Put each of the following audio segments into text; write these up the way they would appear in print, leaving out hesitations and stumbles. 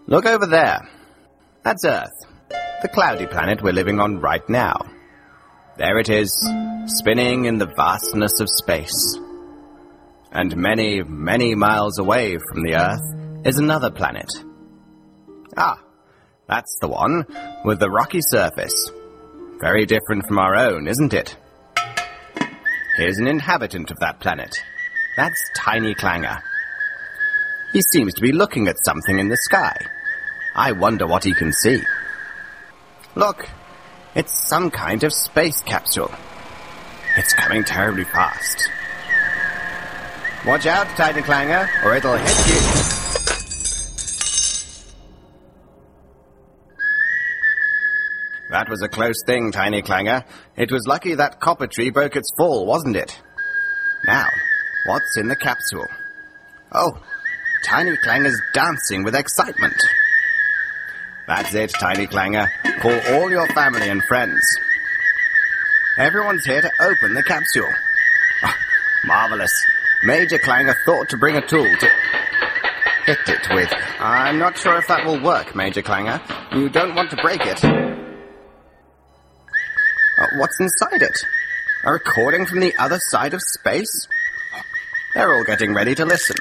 Look over there. That's Earth, the cloudy planet we're living on right now. There it is, spinning in the vastness of space. And many, many miles away from the Earth is another planet. Ah, that's the one with the rocky surface. Very different from our own, isn't it? Here's an inhabitant of that planet. That's Tiny Clanger. He seems to be looking at something in the sky. I wonder what he can see. Look, it's some kind of space capsule. It's coming terribly fast. Watch out, Tiny Clanger, or it'll hit you. That was a close thing, Tiny Clanger. It was lucky that copper tree broke its fall, wasn't it? Now, what's in the capsule? Oh, Tiny Clanger's dancing with excitement. That's it, Tiny Clanger. Call all your family and friends. Everyone's here to open the capsule. Oh, marvelous. Major Clanger thought to bring a tool to hit it with. I'm not sure if that will work, Major Clanger. You don't want to break it. What's inside it? A recording from the other side of space? They're all getting ready to listen.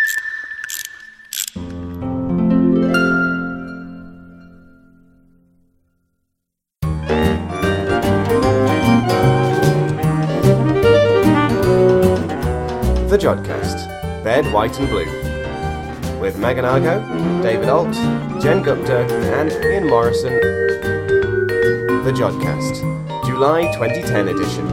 The Jodcast, Bed, White and Blue, with Megan Argo, David Alt, Jen Gupta and Ian Morrison. The Jodcast, July 2010 edition.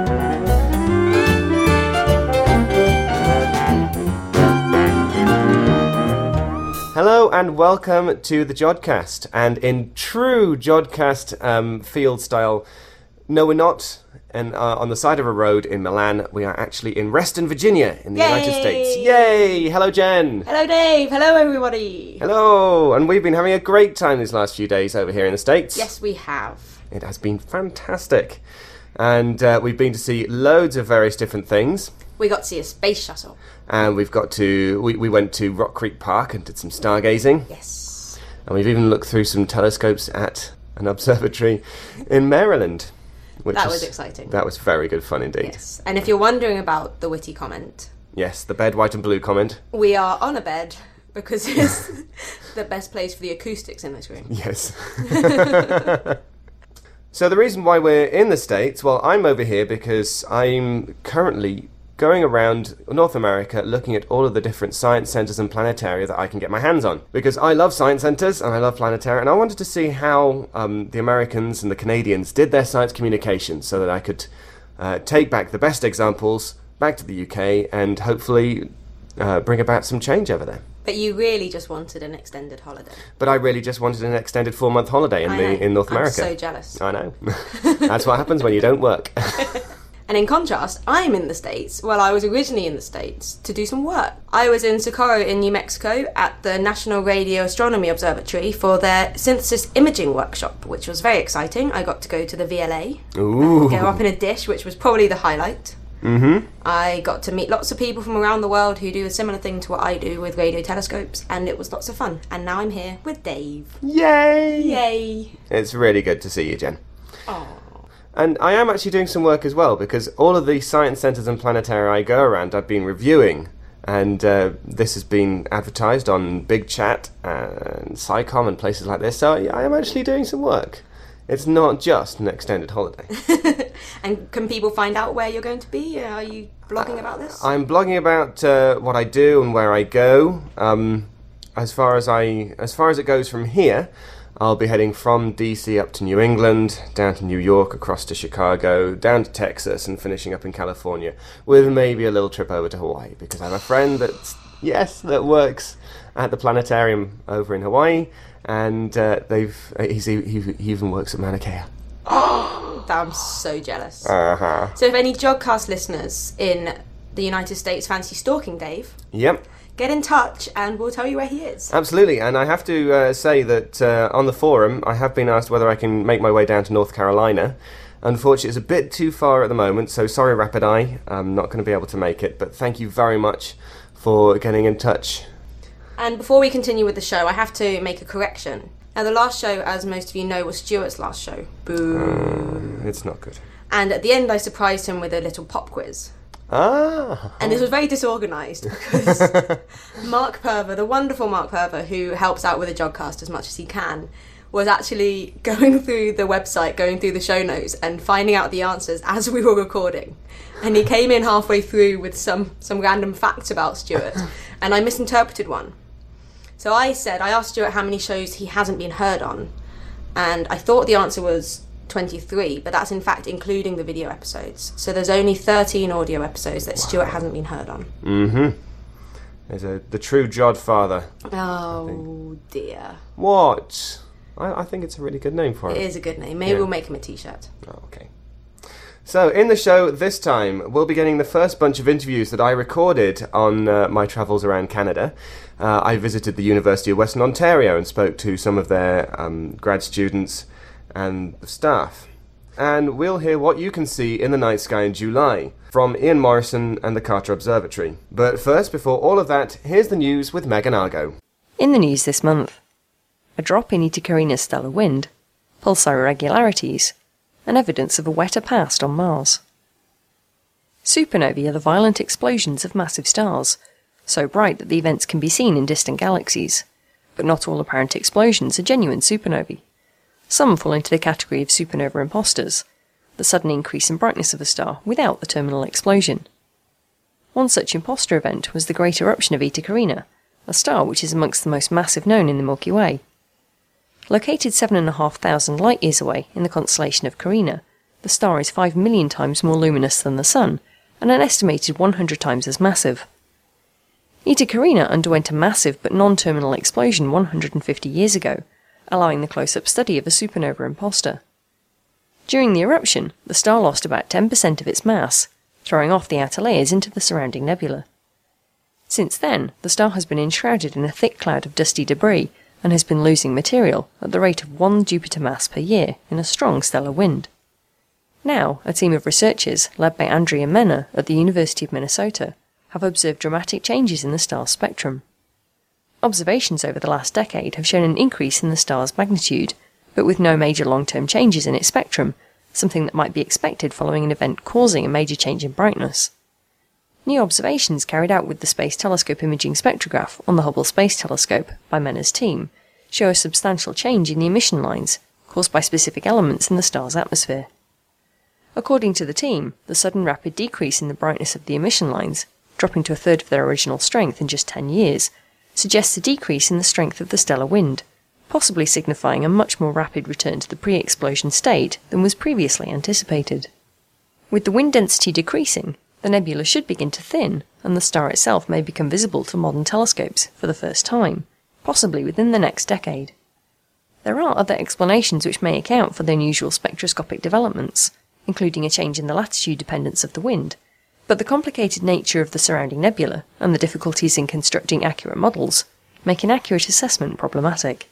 Hello and welcome to the Jodcast, and in true Jodcast field style, no we're not. And on the side of a road in Milan, we are actually in Reston, Virginia, in the United States. Yay! Hello, Jen. Hello, Dave. Hello, everybody. Hello. And we've been having a great time these last few days over here in the States. Yes, we have. It has been fantastic. And we've been to see loads of various different things. We got to see a space shuttle. And we went to Rock Creek Park and did some stargazing. Yes. And we've even looked through some telescopes at an observatory in Maryland. That was exciting. That was very good fun indeed. Yes. And if you're wondering about the witty comment... Yes, the bed, white and blue comment. We are on a bed because it's the best place for the acoustics in this room. Yes. So the reason why we're in the States, well, I'm over here because I'm currently going around North America looking at all of the different science centres and planetaria that I can get my hands on. Because I love science centres and I love planetaria, and I wanted to see how the Americans and the Canadians did their science communication so that I could take back the best examples back to the UK and hopefully bring about some change over there. But you really just wanted an extended holiday. But I really just wanted an extended 4-month holiday in North America. I'm so jealous. I know. That's what happens when you don't work. And in contrast, I'm in the States. Well, I was originally in the States to do some work. I was in Socorro in New Mexico at the National Radio Astronomy Observatory for their synthesis imaging workshop, which was very exciting. I got to go to the VLA, Ooh. go up in a dish, which was probably the highlight. Mm-hmm. I got to meet lots of people from around the world who do a similar thing to what I do with radio telescopes, and it was lots of fun. And now I'm here with Dave. Yay! Yay! It's really good to see you, Jen. Aww. And I am actually doing some work as well, because all of the science centres and planetaria I go around I've been reviewing, and this has been advertised on Big Chat and SciComm and places like this, so I am actually doing some work. It's not just an extended holiday. And can people find out where you're going to be? Are you blogging about this? I'm blogging about what I do and where I go. As far as it goes from here, I'll be heading from DC up to New England, down to New York, across to Chicago, down to Texas, and finishing up in California, with maybe a little trip over to Hawaii, because I have a friend that works at the planetarium over in Hawaii, and he even works at Mauna Kea. Oh, I'm so jealous. Uh-huh. So if any Jodcast listeners in the United States fancy stalking Dave... Yep. Get in touch and we'll tell you where he is. Absolutely, and I have to say that on the forum I have been asked whether I can make my way down to North Carolina. Unfortunately, it's a bit too far at the moment, so sorry Rapid Eye, I'm not going to be able to make it, but thank you very much for getting in touch. And before we continue with the show, I have to make a correction. Now, the last show, as most of you know, was Stuart's last show. Boo. It's not good. And at the end, I surprised him with a little pop quiz. Ah. And this was very disorganised because Mark Purver, the wonderful Mark Purver, who helps out with the Jodcast as much as he can, was actually going through the website, going through the show notes and finding out the answers as we were recording. And he came in halfway through with some random facts about Stuart, and I misinterpreted one. So I asked Stuart how many shows he hasn't been heard on, and I thought the answer was 23, but that's in fact including the video episodes. So there's only 13 audio episodes that Stuart hasn't been heard on. Mm-hmm. There's the true Jodfather. Oh dear. What? I think it's a really good name for him. It is a good name. Maybe we'll make him a t-shirt. Oh, okay. So in the show this time, we'll be getting the first bunch of interviews that I recorded on my travels around Canada. I visited the University of Western Ontario and spoke to some of their grad students and the staff. And we'll hear what you can see in the night sky in July from Ian Morrison and the Carter Observatory. But first, before all of that, here's the news with Megan Argo. In the news this month, a drop in Eta Carina's stellar wind, pulsar irregularities, and evidence of a wetter past on Mars. Supernovae are the violent explosions of massive stars, so bright that the events can be seen in distant galaxies, but not all apparent explosions are genuine supernovae. Some fall into the category of supernova imposters, the sudden increase in brightness of a star without the terminal explosion. One such imposter event was the great eruption of Eta Carina, a star which is amongst the most massive known in the Milky Way. Located 7,500 light-years away in the constellation of Carina, the star is 5 million times more luminous than the Sun, and an estimated 100 times as massive. Eta Carina underwent a massive but non-terminal explosion 150 years ago, allowing the close-up study of a supernova imposter. During the eruption, the star lost about 10% of its mass, throwing off the outer layers into the surrounding nebula. Since then, the star has been enshrouded in a thick cloud of dusty debris and has been losing material at the rate of 1 Jupiter mass per year in a strong stellar wind. Now, a team of researchers, led by Andrea Mena at the University of Minnesota, have observed dramatic changes in the star's spectrum. Observations over the last decade have shown an increase in the star's magnitude, but with no major long-term changes in its spectrum, something that might be expected following an event causing a major change in brightness. New observations carried out with the Space Telescope Imaging Spectrograph on the Hubble Space Telescope by Mena's team show a substantial change in the emission lines caused by specific elements in the star's atmosphere. According to the team, the sudden rapid decrease in the brightness of the emission lines, dropping to a third of their original strength in just 10 years, suggests a decrease in the strength of the stellar wind, possibly signifying a much more rapid return to the pre-explosion state than was previously anticipated. With the wind density decreasing, the nebula should begin to thin, and the star itself may become visible to modern telescopes for the first time, possibly within the next decade. There are other explanations which may account for the unusual spectroscopic developments, including a change in the latitude dependence of the wind, but the complicated nature of the surrounding nebula and the difficulties in constructing accurate models make an accurate assessment problematic.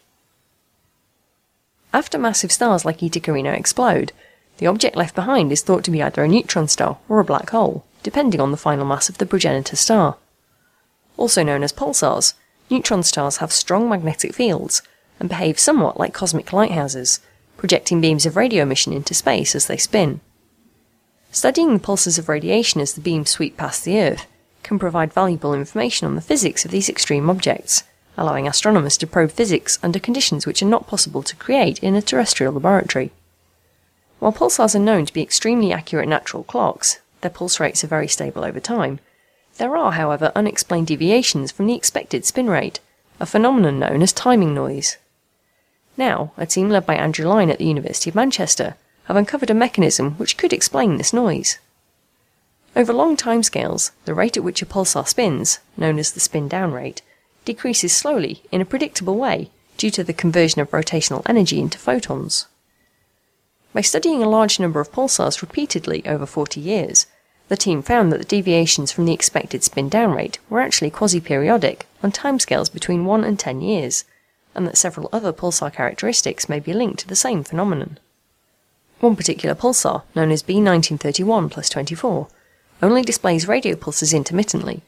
After massive stars like Eta Carina explode, the object left behind is thought to be either a neutron star or a black hole, depending on the final mass of the progenitor star. Also known as pulsars, neutron stars have strong magnetic fields and behave somewhat like cosmic lighthouses, projecting beams of radio emission into space as they spin. Studying the pulses of radiation as the beams sweep past the Earth can provide valuable information on the physics of these extreme objects, allowing astronomers to probe physics under conditions which are not possible to create in a terrestrial laboratory. While pulsars are known to be extremely accurate natural clocks, their pulse rates are very stable over time. There are, however, unexplained deviations from the expected spin rate, a phenomenon known as timing noise. Now, a team led by Andrew Lyne at the University of Manchester have uncovered a mechanism which could explain this noise. Over long timescales, the rate at which a pulsar spins, known as the spin-down rate, decreases slowly in a predictable way due to the conversion of rotational energy into photons. By studying a large number of pulsars repeatedly over 40 years, the team found that the deviations from the expected spin-down rate were actually quasi-periodic on timescales between 1 and 10 years, and that several other pulsar characteristics may be linked to the same phenomenon. One particular pulsar, known as B1931+24, only displays radio pulses intermittently,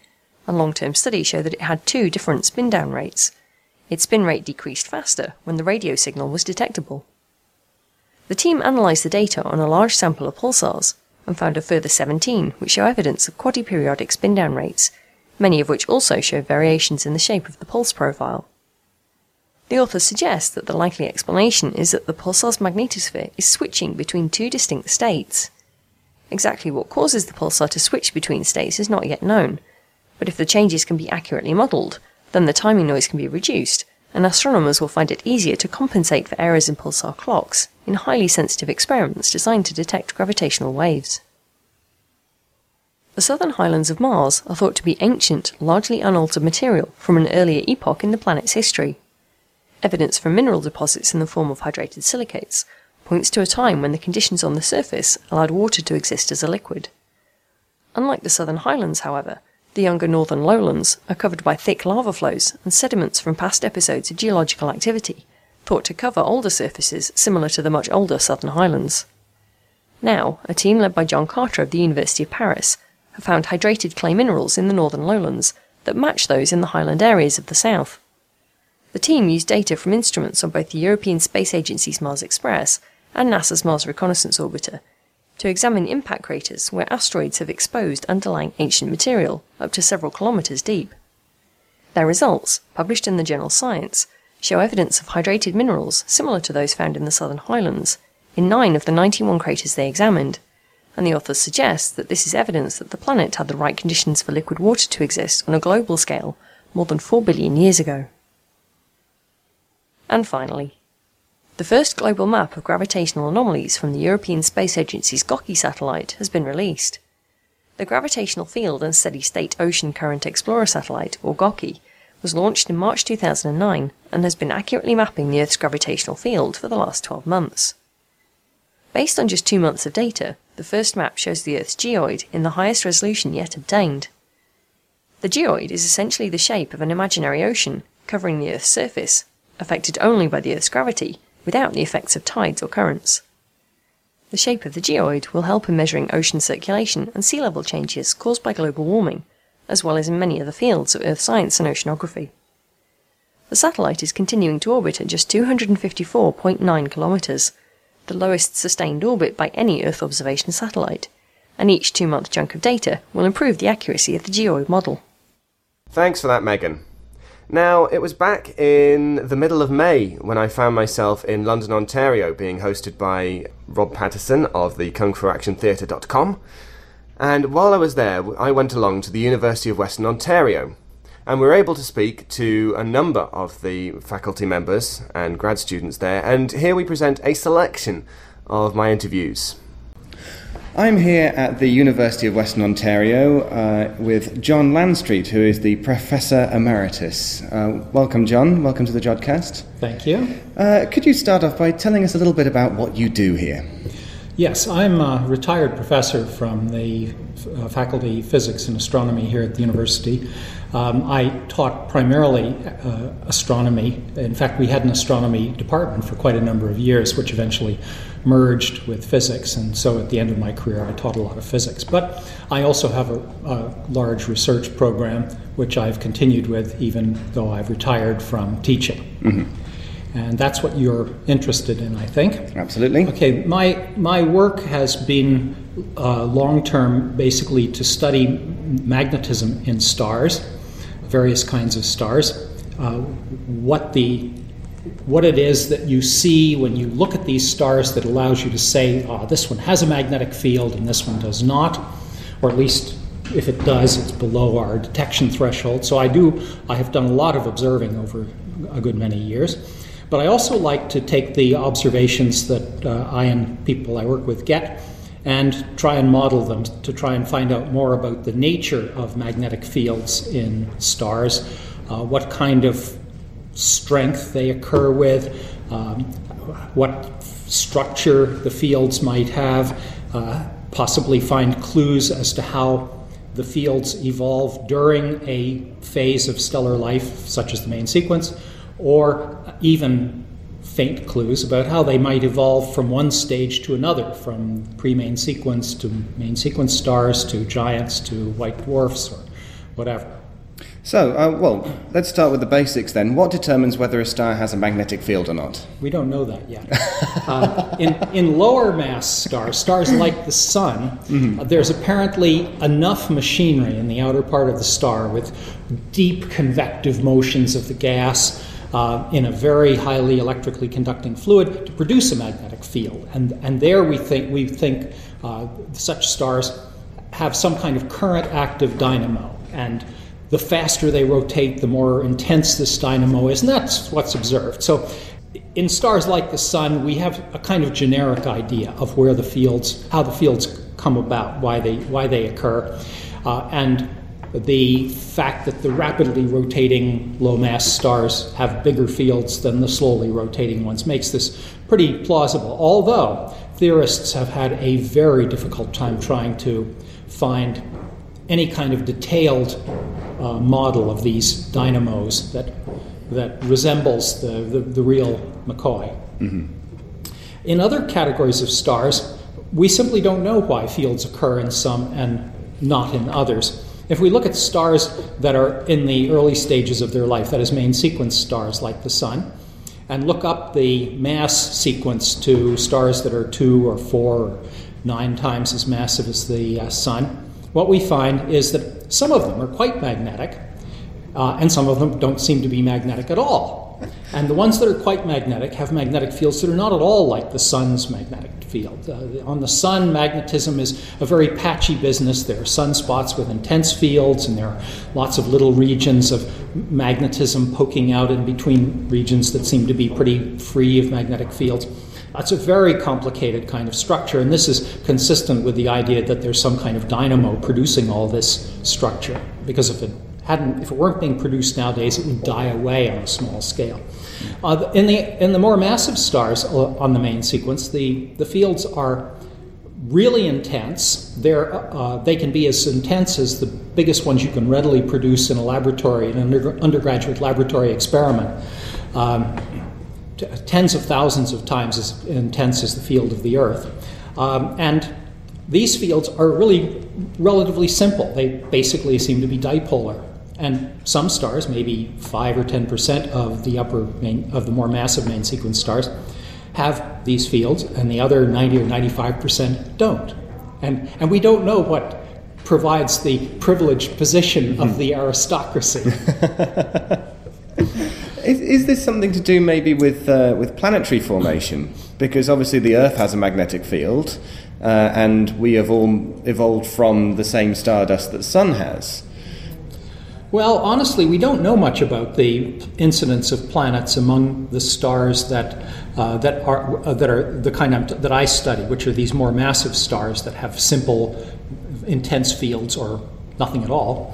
and long-term studies show that it had two different spin-down rates. Its spin rate decreased faster when the radio signal was detectable. The team analysed the data on a large sample of pulsars and found a further 17 which show evidence of quadriperiodic spin-down rates, many of which also show variations in the shape of the pulse profile. The authors suggest that the likely explanation is that the pulsar's magnetosphere is switching between two distinct states. Exactly what causes the pulsar to switch between states is not yet known, but if the changes can be accurately modelled, then the timing noise can be reduced, and astronomers will find it easier to compensate for errors in pulsar clocks in highly sensitive experiments designed to detect gravitational waves. The southern highlands of Mars are thought to be ancient, largely unaltered material from an earlier epoch in the planet's history. Evidence from mineral deposits in the form of hydrated silicates points to a time when the conditions on the surface allowed water to exist as a liquid. Unlike the southern highlands, however, the younger northern lowlands are covered by thick lava flows and sediments from past episodes of geological activity, thought to cover older surfaces similar to the much older southern highlands. Now, a team led by John Carter of the University of Paris have found hydrated clay minerals in the northern lowlands that match those in the highland areas of the south. The team used data from instruments on both the European Space Agency's Mars Express and NASA's Mars Reconnaissance Orbiter to examine impact craters where asteroids have exposed underlying ancient material up to several kilometres deep. Their results, published in the journal Science, show evidence of hydrated minerals similar to those found in the southern highlands in 9 of the 91 craters they examined, and the authors suggest that this is evidence that the planet had the right conditions for liquid water to exist on a global scale more than 4 billion years ago. And finally, the first global map of gravitational anomalies from the European Space Agency's GOCKI satellite has been released. The Gravitational Field and Steady-State Ocean Current Explorer satellite, or GOCKI, was launched in March 2009 and has been accurately mapping the Earth's gravitational field for the last 12 months. Based on just 2 months of data, the first map shows the Earth's geoid in the highest resolution yet obtained. The geoid is essentially the shape of an imaginary ocean covering the Earth's surface, affected only by the Earth's gravity, without the effects of tides or currents. The shape of the geoid will help in measuring ocean circulation and sea level changes caused by global warming, as well as in many other fields of Earth science and oceanography. The satellite is continuing to orbit at just 254.9 kilometres, the lowest sustained orbit by any Earth observation satellite, and each 2-month chunk of data will improve the accuracy of the geoid model. Thanks for that, Megan. Now, it was back in the middle of May when I found myself in London, Ontario, being hosted by Rob Patterson of the KungFuActionTheatre.com. And while I was there, I went along to the University of Western Ontario, and we were able to speak to a number of the faculty members and grad students there, and here we present a selection of my interviews. I'm here at the University of Western Ontario with John Landstreet, who is the Professor Emeritus. Welcome, John. Welcome to the Jodcast. Thank you. Could you start off by telling us a little bit about what you do here? Yes, I'm a retired professor from the Faculty of Physics and Astronomy here at the university. I taught primarily astronomy. In fact, we had an astronomy department for quite a number of years, which eventually merged with physics, and so at the end of my career I taught a lot of physics. But I also have a large research program, which I've continued with even though I've retired from teaching. Mm-hmm. And that's what you're interested in, I think. Absolutely. Okay, my work has been long-term basically to study magnetism in stars, various kinds of stars, what it is that you see when you look at these stars that allows you to say, this one has a magnetic field and this one does not, or at least if it does, it's below our detection threshold. So I have done a lot of observing over a good many years. But I also like to take the observations that I and people I work with get and try and model them to try and find out more about the nature of magnetic fields in stars, what kind of strength they occur with, what structure the fields might have, possibly find clues as to how the fields evolve during a phase of stellar life, such as the main sequence, or even faint clues about how they might evolve from one stage to another, from pre-main sequence to main sequence stars to giants to white dwarfs or whatever. So, well, let's start with the basics then. What determines whether a star has a magnetic field or not? We don't know that yet. In lower mass stars like the Sun, there's apparently enough machinery in the outer part of the star with deep convective motions of the gas in a very highly electrically conducting fluid to produce a magnetic field. And there we think such stars have some kind of current active dynamo. And the faster they rotate, the more intense this dynamo is, and that's what's observed. So in stars like the Sun, we have a kind of generic idea of where the fields, how the fields come about, why they occur. And the fact that the rapidly rotating low-mass stars have bigger fields than the slowly rotating ones makes this pretty plausible, although theorists have had a very difficult time trying to find any kind of detailed model of these dynamos that resembles the real McCoy. In other categories of stars, we simply don't know why fields occur in some and not in others. If we look at stars that are in the early stages of their life, that is main sequence stars like the Sun, and look up the mass sequence to stars that are 2 or 4 or 9 times as massive as the Sun, what we find is that some of them are quite magnetic, and some of them don't seem to be magnetic at all. And the ones that are quite magnetic have magnetic fields that are not at all like the Sun's magnetic field. On the Sun, magnetism is a very patchy business. There are sunspots with intense fields, and there are lots of little regions of magnetism poking out in between regions that seem to be pretty free of magnetic fields. It's a very complicated kind of structure, and this is consistent with the idea that there's some kind of dynamo producing all this structure, because if it weren't being produced nowadays, it would die away on a small scale. In the more massive stars on the main sequence, the fields are really intense. They can be as intense as the biggest ones you can readily produce in a laboratory, in an undergraduate laboratory experiment. Tens of thousands of times as intense as the field of the Earth. And these fields are really relatively simple. They basically seem to be dipolar. And some stars, maybe 5 or 10% of the more massive main sequence stars, have these fields, and the other 90 or 95% don't. And we don't know what provides the privileged position of the aristocracy. Is this something to do maybe with planetary formation? Because obviously the Earth has a magnetic field, and we have all evolved from the same stardust that the Sun has. Well, honestly, we don't know much about the incidence of planets among the stars that are the kind that I study, which are these more massive stars that have simple, intense fields or nothing at all.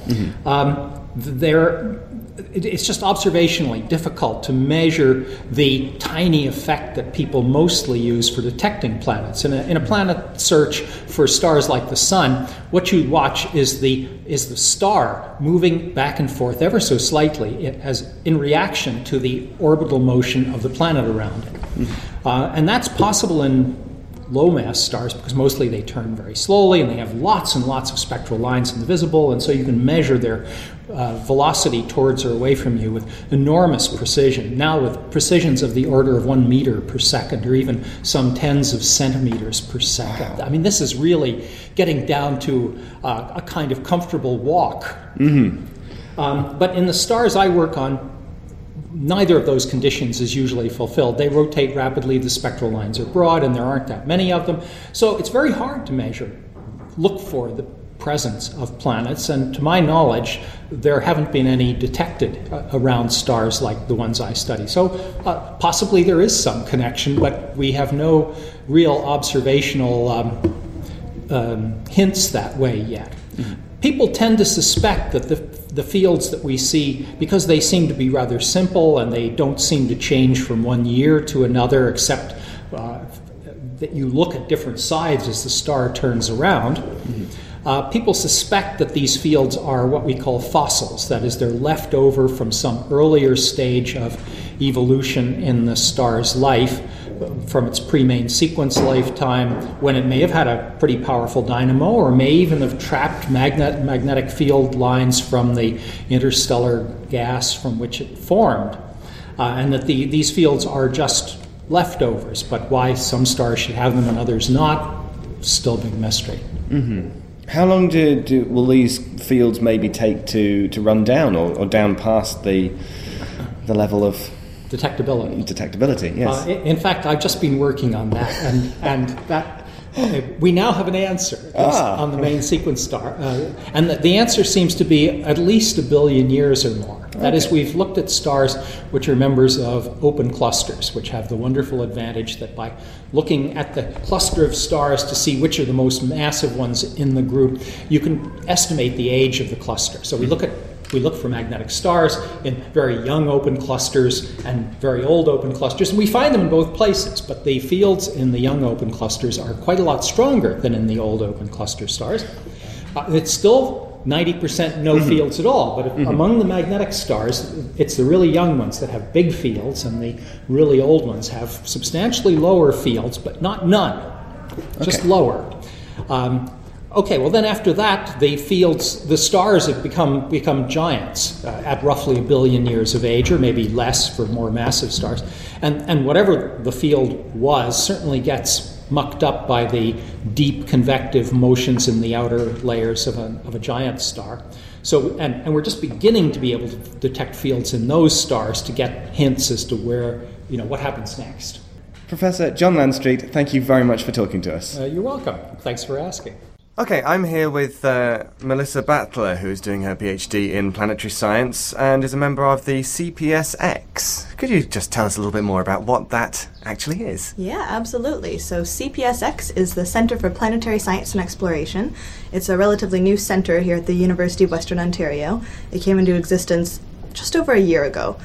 It's just observationally difficult to measure the tiny effect that people mostly use for detecting planets. In a planet search for stars like the Sun, what you watch is the star moving back and forth ever so slightly as in reaction to the orbital motion of the planet around it. And that's possible in low-mass stars because mostly they turn very slowly and they have lots and lots of spectral lines in the visible, and so you can measure their velocity towards or away from you with enormous precision, now with precisions of the order of 1 meter per second or even some tens of centimeters per second. I mean, this is really getting down to a kind of comfortable walk. But in the stars I work on, neither of those conditions is usually fulfilled. They rotate rapidly, the spectral lines are broad, and there aren't that many of them. So it's very hard to look for the presence of planets, and to my knowledge, there haven't been any detected around stars like the ones I study. So possibly there is some connection, but we have no real observational hints that way yet. People tend to suspect that the fields that we see, because they seem to be rather simple and they don't seem to change from one year to another, except that you look at different sides as the star turns around, people suspect that these fields are what we call fossils. That is, they're left over from some earlier stage of evolution in the star's life from its pre-main sequence lifetime, when it may have had a pretty powerful dynamo, or may even have trapped magnetic field lines from the interstellar gas from which it formed, and that these fields are just leftovers. But why some stars should have them and others not, still a big mystery. Mm-hmm. How long will these fields maybe take to run down, or down past the level of detectability? Yes. In fact, I've just been working on that, and that we now have an answer on the main sequence star, and the answer seems to be at least 1 billion years or more. That is, we've looked at stars which are members of open clusters, which have the wonderful advantage that by looking at the cluster of stars to see which are the most massive ones in the group, you can estimate the age of the cluster. So we look for magnetic stars in very young open clusters and very old open clusters, and we find them in both places, but the fields in the young open clusters are quite a lot stronger than in the old open cluster stars. It's still 90% no fields at all, but among the magnetic stars, it's the really young ones that have big fields, and the really old ones have substantially lower fields, but not none, just lower. Well then after that, the stars have become giants at roughly 1 billion years of age, or maybe less for more massive stars. And whatever the field was certainly gets mucked up by the deep convective motions in the outer layers of a giant star. So, and we're just beginning to be able to detect fields in those stars to get hints as to where, what happens next. Professor John Landstreet, thank you very much for talking to us. You're welcome. Thanks for asking. Okay, I'm here with Melissa Battler, who's doing her PhD in planetary science and is a member of the CPSX. Could you just tell us a little bit more about what that actually is? Yeah, absolutely. So CPSX is the Centre for Planetary Science and Exploration. It's a relatively new centre here at the University of Western Ontario. It came into existence just over a year ago.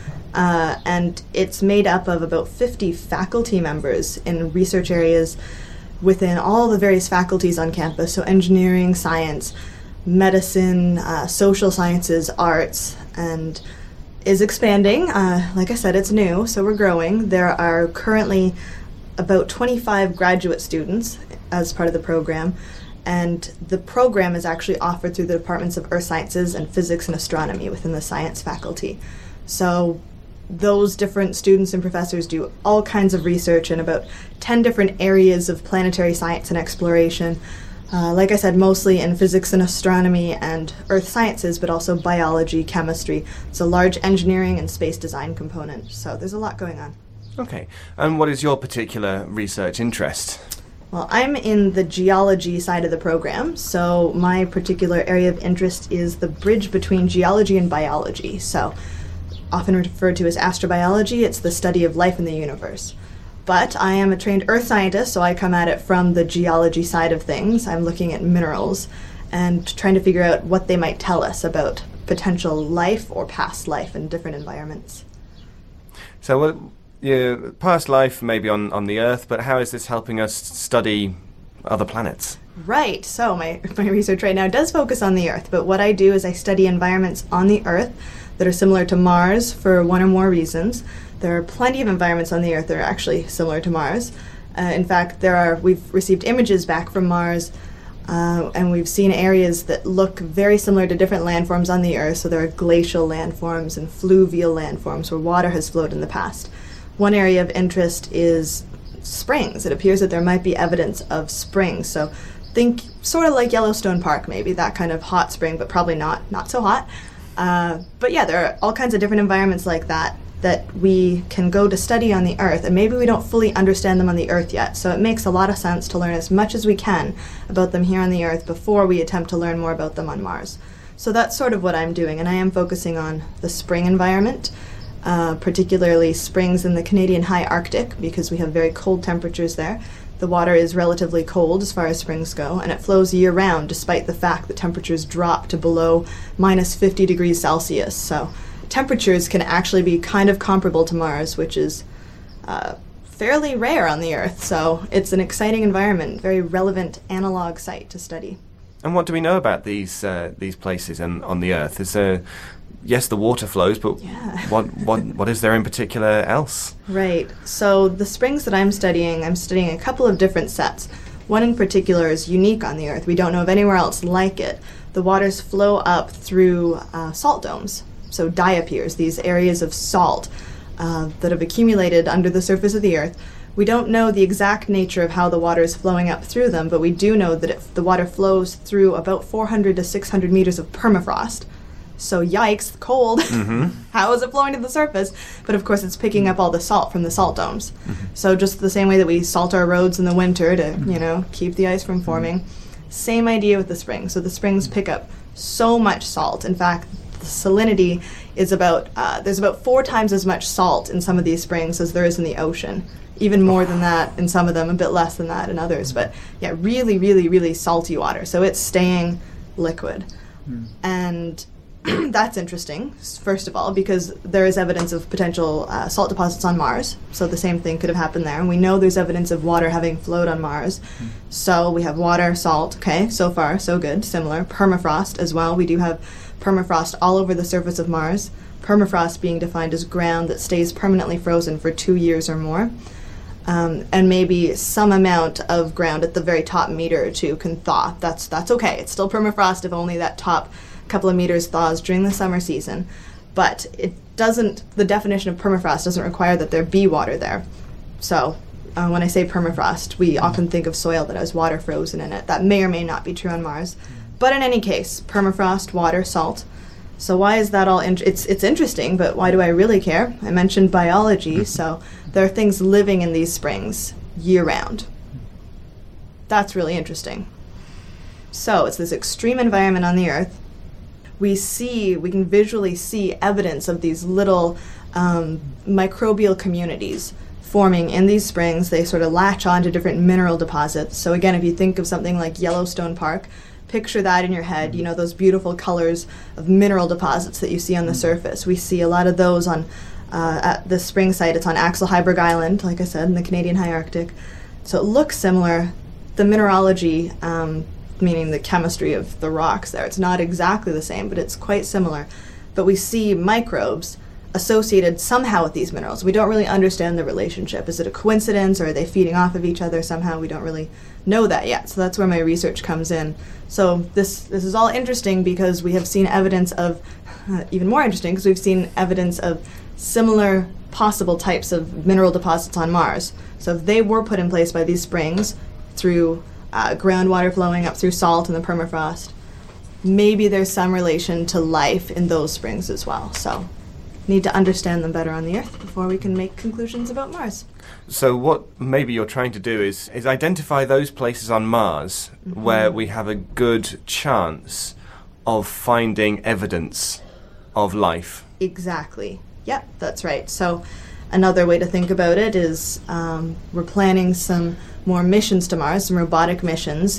And it's made up of about 50 faculty members in research areas within all the various faculties on campus, so engineering, science, medicine, social sciences, arts, and is expanding. Like I said, it's new, so we're growing. There are currently about 25 graduate students as part of the program, and the program is actually offered through the departments of Earth Sciences and Physics and Astronomy within the science faculty. So those different students and professors do all kinds of research in about 10 different areas of planetary science and exploration. Like I said, mostly in physics and astronomy and earth sciences, but also biology, chemistry. It's a large engineering and space design component, so there's a lot going on. Okay, and what is your particular research interest? Well, I'm in the geology side of the program, so my particular area of interest is the bridge between geology and biology. So often referred to as astrobiology, it's the study of life in the universe. But I am a trained earth scientist, so I come at it from the geology side of things. I'm looking at minerals and trying to figure out what they might tell us about potential life or past life in different environments. So, past life maybe on the Earth, but how is this helping us study other planets? Right, so my research right now does focus on the Earth, but what I do is I study environments on the Earth that are similar to Mars for one or more reasons. There are plenty of environments on the Earth that are actually similar to Mars. In fact, we've received images back from Mars, and we've seen areas that look very similar to different landforms on the Earth. So there are glacial landforms and fluvial landforms where water has flowed in the past. One area of interest is springs. It appears that there might be evidence of springs. So think sort of like Yellowstone Park, maybe, that kind of hot spring, but probably not so hot. But yeah, there are all kinds of different environments like that we can go to study on the Earth, and maybe we don't fully understand them on the Earth yet, so it makes a lot of sense to learn as much as we can about them here on the Earth before we attempt to learn more about them on Mars. So that's sort of what I'm doing, and I am focusing on the spring environment, particularly springs in the Canadian high Arctic, because we have very cold temperatures there. The water is relatively cold as far as springs go, and it flows year-round despite the fact that temperatures drop to below minus 50 degrees Celsius. So temperatures can actually be kind of comparable to Mars, which is fairly rare on the Earth. So it's an exciting environment, very relevant analog site to study. And what do we know about these places on the Earth? yes, the water flows, but Yeah. what is there in particular else? Right. So the springs that I'm studying a couple of different sets. One in particular is unique on the Earth. We don't know of anywhere else like it. The waters flow up through salt domes, so diapirs, these areas of salt that have accumulated under the surface of the Earth. We don't know the exact nature of how the water is flowing up through them, but we do know that the water flows through about 400 to 600 meters of permafrost. So yikes, cold. How is it flowing to the surface? But of course it's picking up all the salt from the salt domes. So just the same way that we salt our roads in the winter to, keep the ice from forming. Same idea with the springs. So the springs pick up so much salt. In fact, the salinity is there's about 4 times as much salt in some of these springs as there is in the ocean. Even more than that in some of them, a bit less than that in others. But yeah, really, really, really salty water. So it's staying liquid. And that's interesting, first of all, because there is evidence of potential salt deposits on Mars. So the same thing could have happened there. And we know there's evidence of water having flowed on Mars. So we have water, salt. Okay, so far, so good. Similar. Permafrost as well. We do have permafrost all over the surface of Mars. Permafrost being defined as ground that stays permanently frozen for 2 years or more. And maybe some amount of ground at the very top meter or two can thaw. That's okay. It's still permafrost if only that top couple of meters thaws during the summer season. But the definition of permafrost doesn't require that there be water there. So when I say permafrost, we often think of soil that has water frozen in it. That may or may not be true on Mars. But in any case, permafrost, water, salt. So why is that all? It's interesting, but why do I really care? I mentioned biology, so there are things living in these springs year-round. That's really interesting. So it's this extreme environment on the Earth. We can visually see evidence of these little microbial communities forming in these springs. They sort of latch on to different mineral deposits. So again, if you think of something like Yellowstone Park, picture that in your head, those beautiful colors of mineral deposits that you see on the surface. We see a lot of those at the spring site. It's on Axel Heiberg Island, like I said, in the Canadian High Arctic. So it looks similar. The mineralogy, meaning the chemistry of the rocks there, it's not exactly the same, but it's quite similar. But we see microbes associated somehow with these minerals. We don't really understand the relationship. Is it a coincidence, or are they feeding off of each other somehow? We don't really know that yet. So that's where my research comes in. So this is all interesting because we have seen evidence of, even more interesting, because we've seen evidence of similar possible types of mineral deposits on Mars. So if they were put in place by these springs through groundwater flowing up through salt and the permafrost, maybe there's some relation to life in those springs as well. So need to understand them better on the Earth before we can make conclusions about Mars. So what maybe you're trying to do is identify those places on Mars where we have a good chance of finding evidence of life. Exactly. Yep, that's right. So another way to think about it is we're planning some more missions to Mars, some robotic missions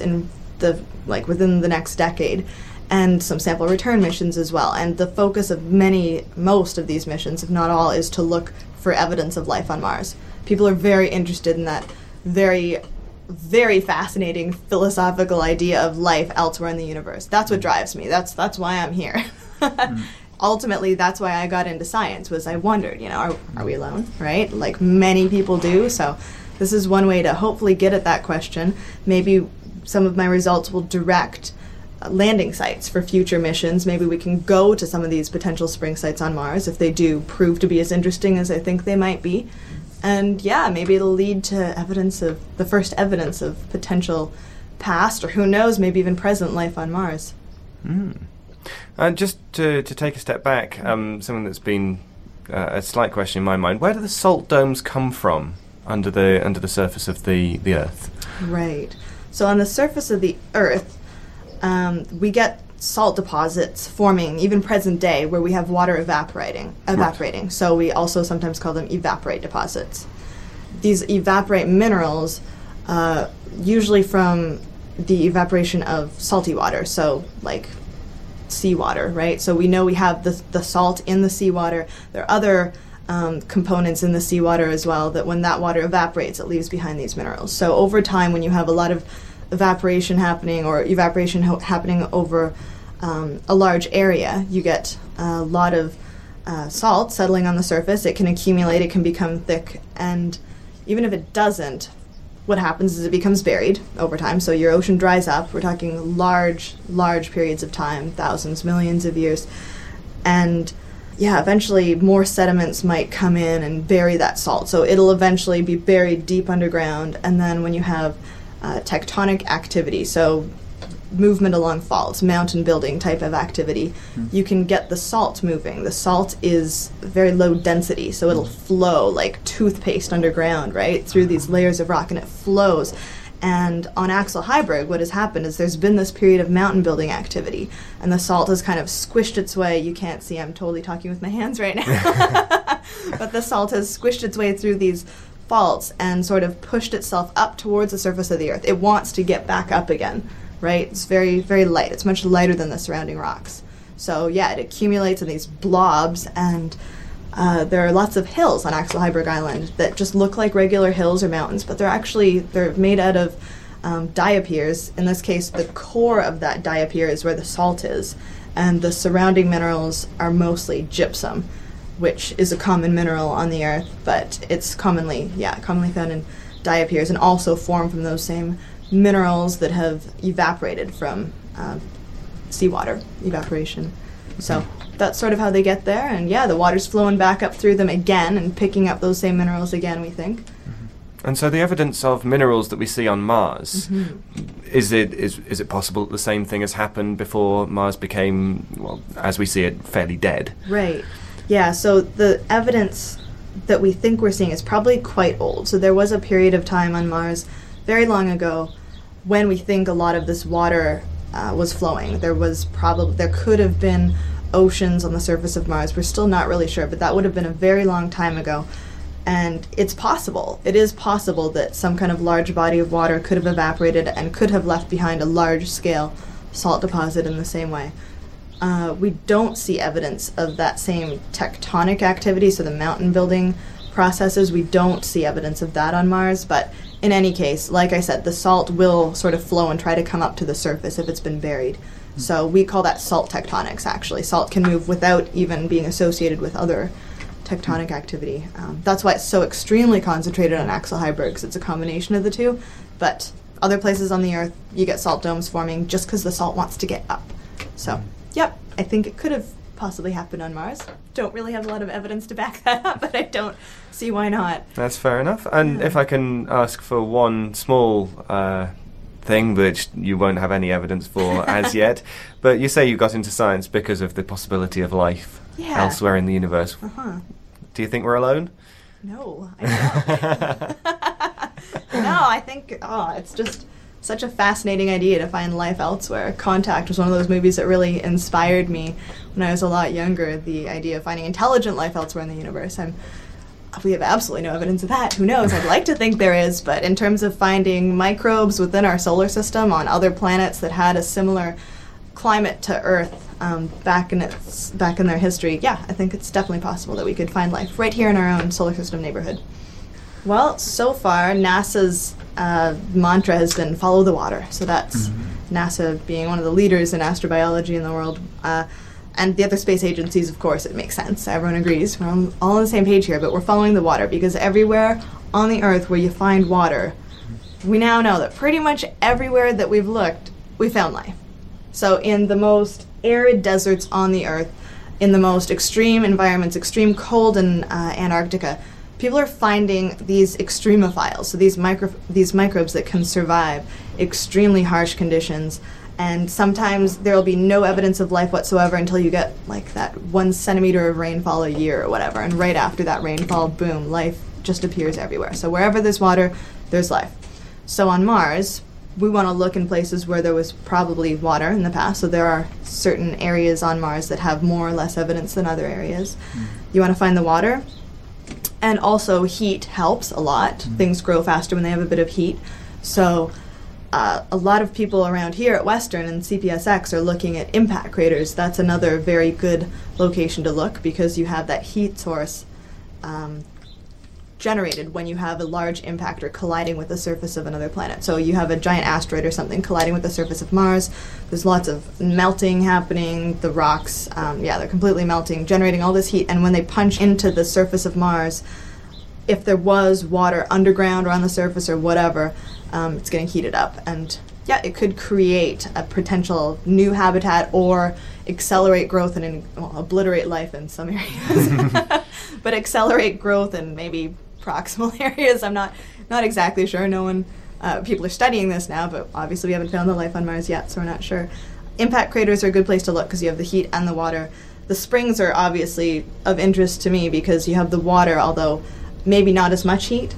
within the next decade, and some sample return missions as well. And the focus of most of these missions, if not all, is to look for evidence of life on Mars. People are very interested in that very, very fascinating philosophical idea of life elsewhere in the universe. That's what drives me. That's why I'm here. Ultimately, that's why I got into science, was I wondered, are we alone, right? Like many people do. So this is one way to hopefully get at that question. Maybe some of my results will direct landing sites for future missions. Maybe we can go to some of these potential spring sites on Mars if they do prove to be as interesting as I think they might be. And yeah, maybe it'll lead to the first evidence of potential past, or who knows, maybe even present life on Mars. Just to take a step back, something that's been a slight question in my mind: where do the salt domes come from under the surface of the Earth? Right. So on the surface of the Earth, we get salt deposits forming, even present day, where we have water evaporating. Right. So we also sometimes call them evaporate deposits. These evaporate minerals, usually from the evaporation of salty water, so like seawater, right? So we know we have the salt in the seawater. There are other components in the seawater as well, that when that water evaporates, it leaves behind these minerals. So over time, when you have a lot of evaporation happening, or evaporation happening over a large area, you get a lot of salt settling on the surface. It can accumulate, it can become thick, and even if it doesn't, what happens is it becomes buried over time. So your ocean dries up. We're talking large periods of time, thousands, millions of years. And yeah, eventually more sediments might come in and bury that salt. So it'll eventually be buried deep underground. And then when you have tectonic activity, so movement along faults, mountain building type of activity, you can get the salt moving. The salt is very low density, so it'll flow like toothpaste underground, right, through these layers of rock, and it flows. And on Axel Heiberg, what has happened is there's been this period of mountain building activity, and the salt has kind of squished its way. You can't see, I'm totally talking with my hands right now. But the salt has squished its way through these faults and sort of pushed itself up towards the surface of the Earth. It wants to get back up again. Right? It's very, very light. It's much lighter than the surrounding rocks. So yeah, it accumulates in ththese blobs, and there are lots of hills on Axel Heiberg Island that just look like regular hills or mountains, but they're made out of diapirs. In this case, the core of that diapir is where the salt is, and the surrounding minerals are mostly gypsum, which is a common mineral on the Earth, but it's commonly found in diapirs and also formed from those same minerals that have evaporated from seawater evaporation. So that's sort of how they get there, and yeah, the water's flowing back up through them again and picking up those same minerals again, we think. And so the evidence of minerals that we see on Mars, is it possible that the same thing has happened before Mars became, well, as we see it, fairly dead? Right. Yeah, so the evidence that we think we're seeing is probably quite old. So there was a period of time on Mars very long ago when we think a lot of this water was flowing. There could have been oceans on the surface of Mars. We're still not really sure, but that would have been a very long time ago. And it is possible that some kind of large body of water could have evaporated and could have left behind a large-scale salt deposit in the same way. We don't see evidence of that same tectonic activity, so the mountain building processes, we don't see evidence of that on Mars, but in any case, like I said, the salt will sort of flow and try to come up to the surface if it's been buried. So we call that salt tectonics, actually. Salt can move without even being associated with other tectonic activity. That's why it's so extremely concentrated on Axel Heiberg, because it's a combination of the two. But other places on the Earth, you get salt domes forming just because the salt wants to get up. So, yep, I think it could have possibly happened on Mars. Don't really have a lot of evidence to back that up, but I don't see why not. That's fair enough. And if I can ask for one small thing which you won't have any evidence for as yet, but you say you got into science because of the possibility of life elsewhere in the universe. Do you think we're alone? No, I don't. No, I think it's just such a fascinating idea to find life elsewhere. Contact was one of those movies that really inspired me when I was a lot younger, the idea of finding intelligent life elsewhere in the universe. We have absolutely no evidence of that. Who knows? I'd like to think there is, but in terms of finding microbes within our solar system on other planets that had a similar climate to Earth back in their history, yeah, I think it's definitely possible that we could find life right here in our own solar system neighborhood. Well, so far, NASA's mantra has been follow the water. So that's NASA being one of the leaders in astrobiology in the world. And the other space agencies, of course, it makes sense. Everyone agrees. We're all on the same page here, but we're following the water because everywhere on the Earth where you find water, we now know that pretty much everywhere that we've looked, we found life. So in the most arid deserts on the Earth, in the most extreme environments, extreme cold in Antarctica, people are finding these extremophiles, so these microbes that can survive extremely harsh conditions. And sometimes there will be no evidence of life whatsoever until you get like that 1 centimeter of rainfall a year or whatever. And right after that rainfall, boom, life just appears everywhere. So wherever there's water, there's life. So on Mars, we want to look in places where there was probably water in the past. So there are certain areas on Mars that have more or less evidence than other areas. You want to find the water. And also heat helps a lot. Things grow faster when they have a bit of heat. So a lot of people around here at Western and CPSX are looking at impact craters. That's another very good location to look because you have that heat source generated when you have a large impactor colliding with the surface of another planet. So you have a giant asteroid or something colliding with the surface of Mars. There's lots of melting happening. The rocks, they're completely melting, generating all this heat. And when they punch into the surface of Mars, if there was water underground or on the surface or whatever, it's getting heated up. And it could create a potential new habitat or accelerate growth and obliterate life in some areas. But accelerate growth in maybe proximal areas. I'm not exactly sure. No one, people are studying this now, but obviously we haven't found the life on Mars yet, so we're not sure. Impact craters are a good place to look because you have the heat and the water. The springs are obviously of interest to me because you have the water, although maybe not as much heat.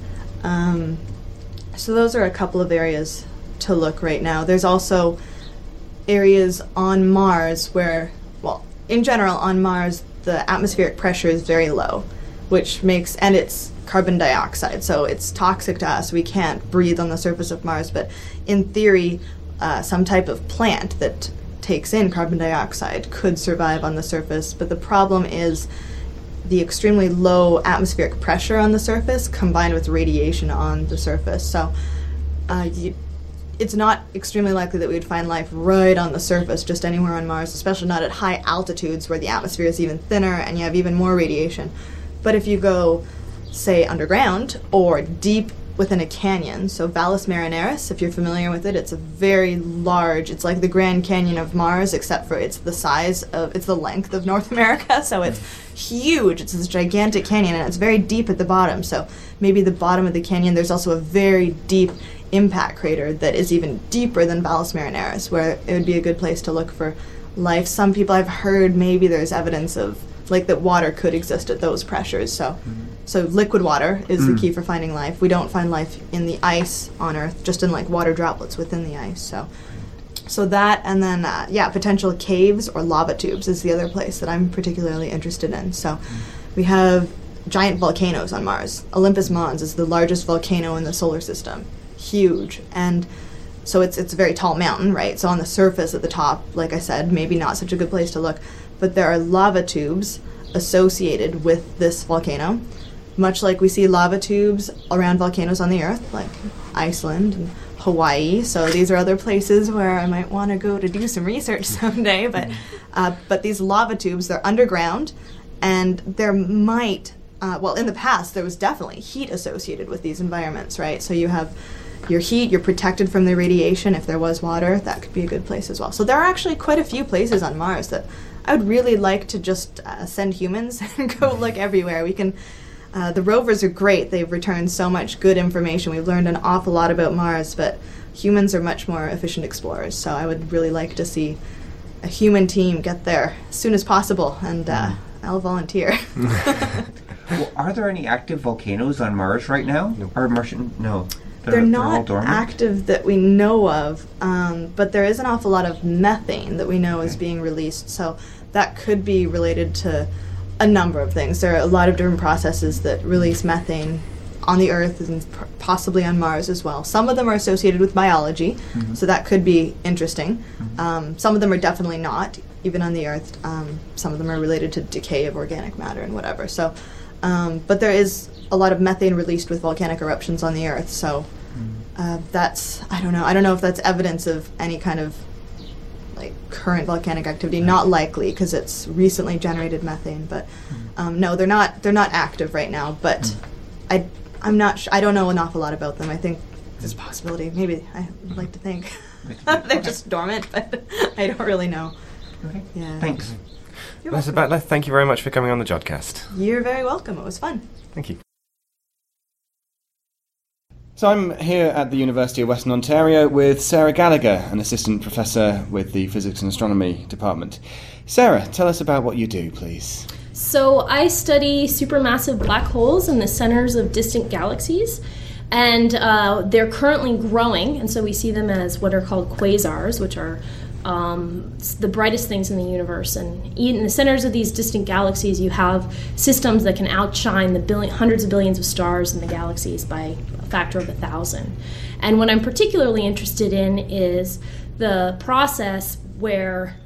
So those are a couple of areas to look right now. There's also areas on Mars where, in general on Mars, the atmospheric pressure is very low, and it's carbon dioxide, so it's toxic to us. We can't breathe on the surface of Mars, but in theory, some type of plant that takes in carbon dioxide could survive on the surface. But the problem is the extremely low atmospheric pressure on the surface combined with radiation on the surface. So it's not extremely likely that we would find life right on the surface, just anywhere on Mars, especially not at high altitudes where the atmosphere is even thinner and you have even more radiation. But if you go, say, underground or deep within a canyon, so Valles Marineris, if you're familiar with it, it's a very large, it's like the Grand Canyon of Mars, except for it's the length of North America, so it's huge. It's this gigantic canyon, and it's very deep at the bottom. So maybe the bottom of the canyon, there's also a very deep impact crater that is even deeper than Valles Marineris, where it would be a good place to look for life. Some people, I've heard, maybe there's evidence of that water could exist at those pressures. So liquid water is the key for finding life. We don't find life in the ice on Earth, just in water droplets within the ice. So that, and then potential caves or lava tubes is the other place that I'm particularly interested in. So we have giant volcanoes on Mars. Olympus Mons is the largest volcano in the solar system. Huge. And so it's a very tall mountain, right? So on the surface at the top, like I said, maybe not such a good place to look. But there are lava tubes associated with this volcano, much like we see lava tubes around volcanoes on the Earth, like Iceland and Hawaii. So these are other places where I might want to go to do some research someday. But these lava tubes, they're underground, and there might, in the past, there was definitely heat associated with these environments, right? So you have your heat, you're protected from the radiation. If there was water, that could be a good place as well. So there are actually quite a few places on Mars that I would really like to just send humans and go look everywhere. We can. The rovers are great. They've returned so much good information. We've learned an awful lot about Mars, but humans are much more efficient explorers. So I would really like to see a human team get there as soon as possible, and I'll volunteer. Well, are there any active volcanoes on Mars right now? No. Or Martian? No. They're not active that we know of, but there is an awful lot of methane that we know is being released. So that could be related to a number of things. There are a lot of different processes that release methane on the Earth and possibly on Mars as well. Some of them are associated with biology, so that could be interesting. Some of them are definitely not, even on the Earth. Some of them are related to decay of organic matter and whatever. So, but there is a lot of methane released with volcanic eruptions on the Earth. So that's, I don't know. I don't know if that's evidence of any kind of current volcanic activity. Not likely, because it's recently generated methane. But no, they're not active right now. But I'm not. I don't know an awful lot about them. I think there's a possibility. Maybe I would like to think they're just dormant, but I don't really know. Okay. Yeah. Thanks. Professor Battler, thank you very much for coming on the Jodcast. You're very welcome. It was fun. Thank you. So I'm here at the University of Western Ontario with Sarah Gallagher, an assistant professor with the Physics and Astronomy Department. Sarah, tell us about what you do, please. So I study supermassive black holes in the centers of distant galaxies, and they're currently growing, and so we see them as what are called quasars, which are the brightest things in the universe. And in the centers of these distant galaxies, you have systems that can outshine the hundreds of billions of stars in the galaxies by a factor of 1,000. And what I'm particularly interested in is the process where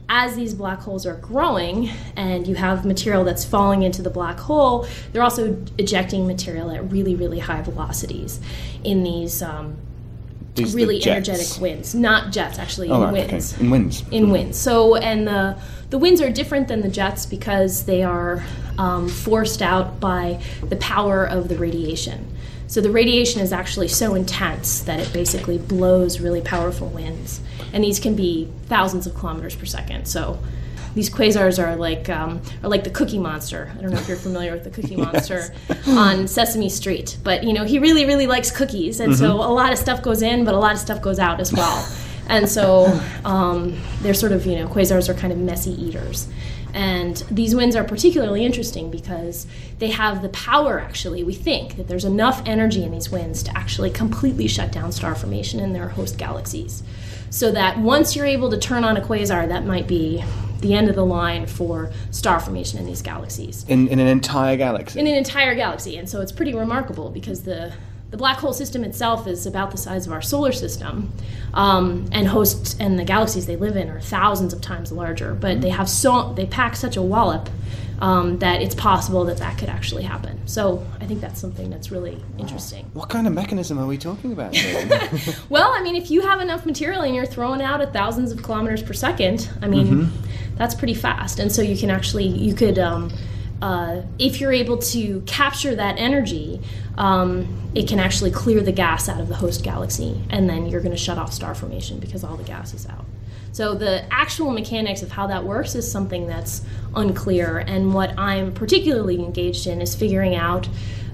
as these black holes are growing and you have material that's falling into the black hole, they're also ejecting material at really, really high velocities in these really energetic winds. Not jets, actually, in winds. Okay. In winds. In winds. So, and the winds are different than the jets because they are forced out by the power of the radiation. So the radiation is actually so intense that it basically blows really powerful winds. And these can be thousands of kilometers per second. So these quasars are like the Cookie Monster. I don't know if you're familiar with the Cookie Monster on Sesame Street. But, you know, he really, really likes cookies. And so a lot of stuff goes in, but a lot of stuff goes out as well. And so they're sort of, you know, quasars are kind of messy eaters. And these winds are particularly interesting because they have the power, actually, we think, that there's enough energy in these winds to actually completely shut down star formation in their host galaxies. So that once you're able to turn on a quasar, that might be the end of the line for star formation in these galaxies. In an entire galaxy? In an entire galaxy. And so it's pretty remarkable because the black hole system itself is about the size of our solar system, and the galaxies they live in are thousands of times larger. But they pack such a wallop that it's possible that could actually happen. So I think that's something that's really interesting. What kind of mechanism are we talking about here? Well, I mean, if you have enough material and you're throwing out at thousands of kilometers per second, I mean, that's pretty fast. And so you could. If you're able to capture that energy, it can actually clear the gas out of the host galaxy, and then you're going to shut off star formation because all the gas is out. So the actual mechanics of how that works is something that's unclear, and what I'm particularly engaged in is figuring out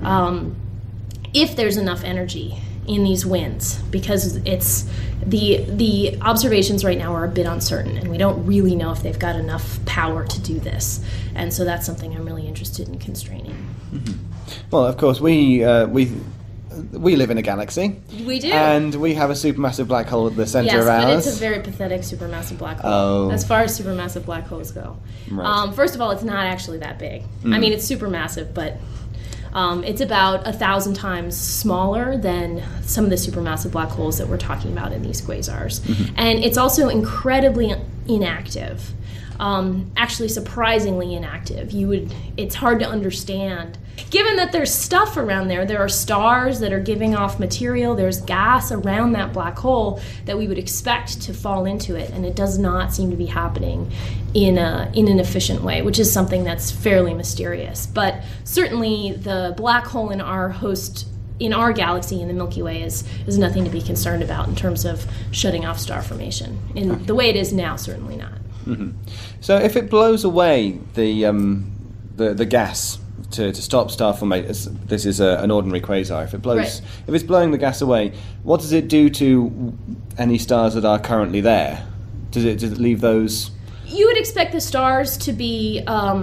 if there's enough energy in these winds, because it's the observations right now are a bit uncertain, and we don't really know if they've got enough power to do this. And so that's something I'm really interested in constraining. Well, of course, we live in a galaxy. We do. And we have a supermassive black hole at the center of ours. Yes, but it's a very pathetic supermassive black hole, as far as supermassive black holes go. Right. First of all, it's not actually that big. I mean, it's supermassive, but it's about 1,000 times smaller than some of the supermassive black holes that we're talking about in these quasars. And it's also incredibly inactive. Actually surprisingly inactive. It's hard to understand. Given that there's stuff around there are stars that are giving off material, there's gas around that black hole that we would expect to fall into it, and it does not seem to be happening in an efficient way, which is something that's fairly mysterious. But certainly the black hole in our galaxy in the Milky Way is nothing to be concerned about in terms of shutting off star formation. In the way it is now, certainly not. So if it blows away the gas to stop star formation, this is an ordinary quasar. If it's blowing the gas away, what does it do to any stars that are currently there? Does it leave those? You would expect the stars to be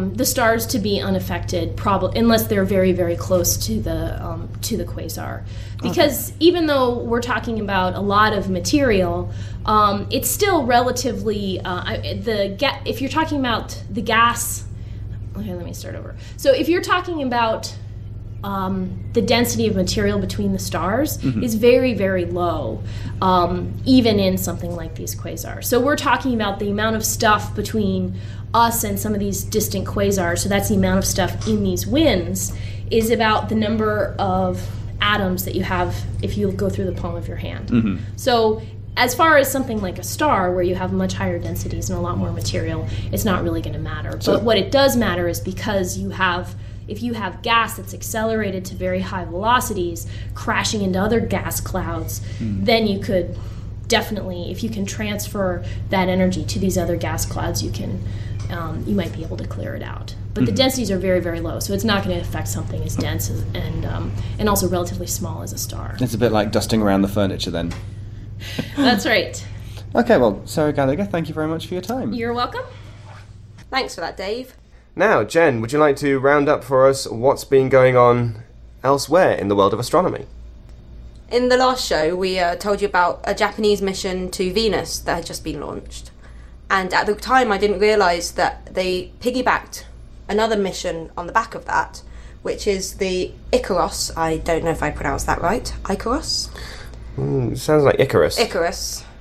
unaffected, probably, unless they're very, very close to the quasar. Because even though we're talking about a lot of material, it's still relatively if you're talking about the gas. Okay, let me start over. So if you're talking about the density of material between the stars is very, very low, even in something like these quasars. So we're talking about the amount of stuff between us and some of these distant quasars, so that's the amount of stuff in these winds, is about the number of atoms that you have if you go through the palm of your hand. So as far as something like a star, where you have much higher densities and a lot more material, it's not really going to matter. But what it does matter is because if you have gas that's accelerated to very high velocities, crashing into other gas clouds, then you could definitely, if you can transfer that energy to these other gas clouds, you might be able to clear it out. But the densities are very, very low, so it's not going to affect something as dense and also relatively small as a star. It's a bit like dusting around the furniture then. That's right. Okay, well, Sarah Gallagher, thank you very much for your time. You're welcome. Thanks for that, Dave. Now, Jen, would you like to round up for us what's been going on elsewhere in the world of astronomy? In the last show, we told you about a Japanese mission to Venus that had just been launched. And at the time, I didn't realise that they piggybacked another mission on the back of that, which is the I don't know if I pronounced that right. Icaros? Sounds like Icarus. Icarus.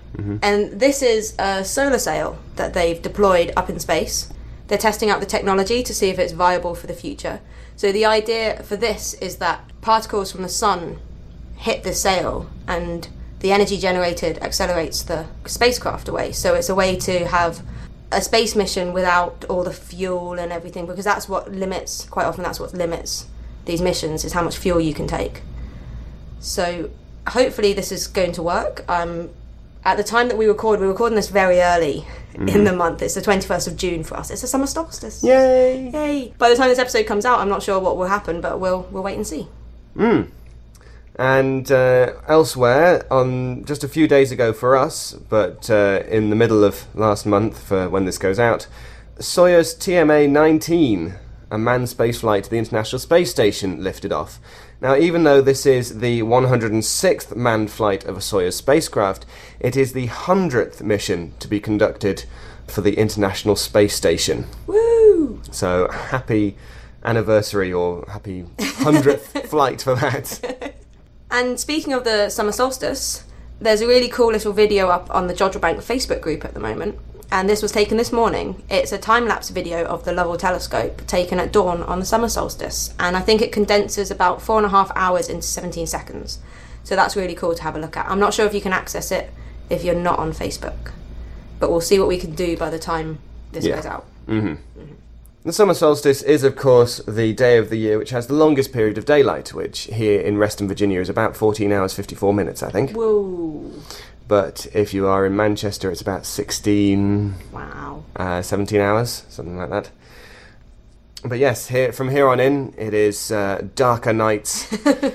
And this is a solar sail that they've deployed up in space. They're testing out the technology to see if it's viable for the future. So the idea for this is that particles from the sun hit the sail and the energy generated accelerates the spacecraft away. So it's a way to have a space mission without all the fuel and everything, because that's what limits these missions, is how much fuel you can take. So hopefully this is going to work. At the time that we're recording this very early in the month. It's the 21st of June for us. It's the summer solstice. Yay! Yay! By the time this episode comes out, I'm not sure what will happen, but we'll wait and see. And elsewhere, on just a few days ago for us, but in the middle of last month for when this goes out, Soyuz TMA-19, a manned spaceflight to the International Space Station, lifted off. Now, even though this is the 106th manned flight of a Soyuz spacecraft, it is the 100th mission to be conducted for the International Space Station. Woo! So, happy anniversary, or happy 100th flight for that. And speaking of the summer solstice, there's a really cool little video up on the Jodrell Bank Facebook group at the moment, and this was taken this morning. It's a time-lapse video of the Lovell telescope taken at dawn on the summer solstice, and I think it condenses about 4.5 hours into 17 seconds. So that's really cool to have a look at. I'm not sure if you can access it if you're not on Facebook, but we'll see what we can do by the time this goes out. The summer solstice is, of course, the day of the year which has the longest period of daylight, which here in Reston, Virginia, is about 14 hours, 54 minutes, I think. Whoa. But if you are in Manchester, it's about 17 hours, something like that. But yes, from here on in, it is darker nights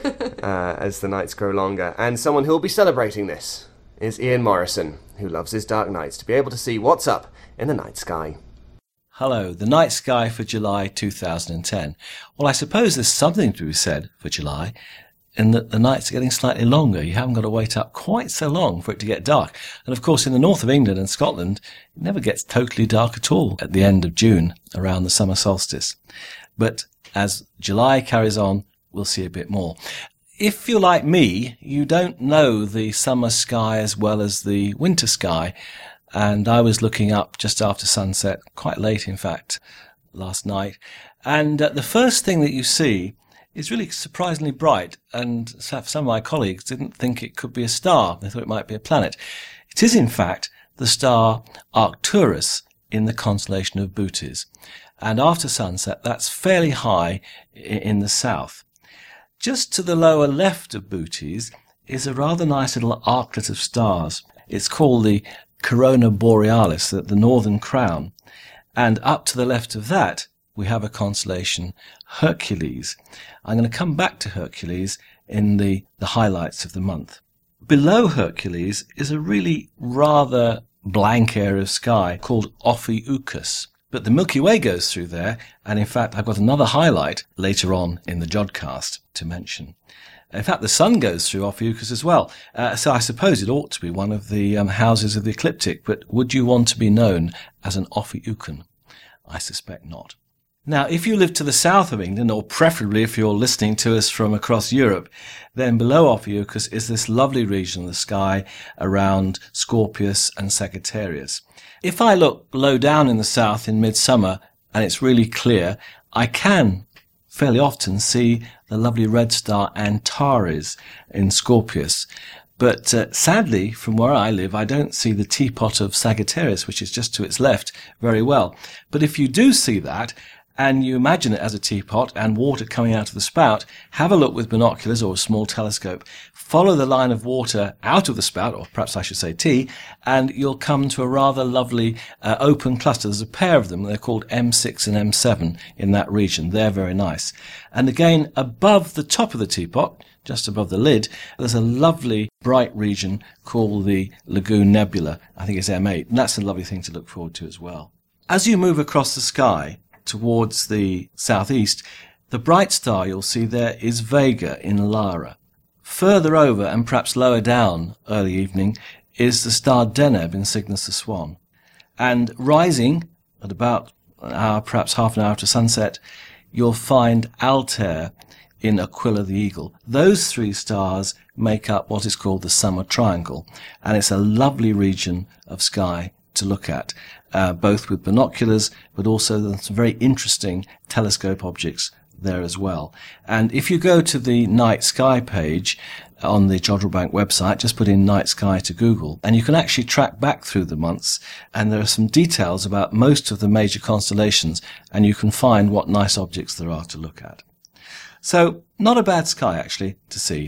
as the nights grow longer. And someone who will be celebrating this is Ian Morrison, who loves his dark nights, to be able to see what's up in the night sky. Hello, the night sky for July 2010. Well, I suppose there's something to be said for July, in that the nights are getting slightly longer. You haven't got to wait up quite so long for it to get dark. And of course, in the north of England and Scotland, it never gets totally dark at all at the end of June, around the summer solstice. But as July carries on, we'll see a bit more. If you're like me, you don't know the summer sky as well as the winter sky. And I was looking up just after sunset, quite late in fact, last night. And the first thing that you see is really surprisingly bright. And some of my colleagues didn't think it could be a star. They thought it might be a planet. It is in fact the star Arcturus in the constellation of Bootes. And after sunset, that's fairly high in the south. Just to the lower left of Bootes is a rather nice little arclet of stars. It's called the Corona Borealis, the northern crown. And up to the left of that, we have a constellation, Hercules. I'm going to come back to Hercules in the highlights of the month. Below Hercules is a really rather blank area of sky called Ophiuchus. But the Milky Way goes through there, and in fact I've got another highlight later on in the Jodcast to mention. In fact, the sun goes through Ophiuchus as well, so I suppose it ought to be one of the houses of the ecliptic, but would you want to be known as an Ophiuchan? I suspect not. Now, if you live to the south of England, or preferably if you're listening to us from across Europe, then below Ophiuchus is this lovely region of the sky around Scorpius and Sagittarius. If I look low down in the south in midsummer, and it's really clear, I can fairly often see the lovely red star Antares in Scorpius. But sadly, from where I live, I don't see the teapot of Sagittarius, which is just to its left, very well. But if you do see that, and you imagine it as a teapot and water coming out of the spout, have a look with binoculars or a small telescope. Follow the line of water out of the spout, or perhaps I should say tea, and you'll come to a rather lovely open cluster. There's a pair of them. They're called M6 and M7 in that region. They're very nice. And again, above the top of the teapot, just above the lid, there's a lovely bright region called the Lagoon Nebula. I think it's M8, and that's a lovely thing to look forward to as well. As you move across the sky towards the southeast, the bright star you'll see there is Vega in Lara. Further over and perhaps lower down early evening is the star Deneb in Cygnus the Swan. And rising at about an hour, perhaps half an hour after sunset, you'll find Altair in Aquila the Eagle. Those 3 stars make up what is called the Summer Triangle, and it's a lovely region of sky to look at, both with binoculars, but also some very interesting telescope objects there as well. And if you go to the night sky page on the Jodrell Bank website, just put in night sky to Google, and you can actually track back through the months, and there are some details about most of the major constellations, and you can find what nice objects there are to look at. So, not a bad sky, actually, to see.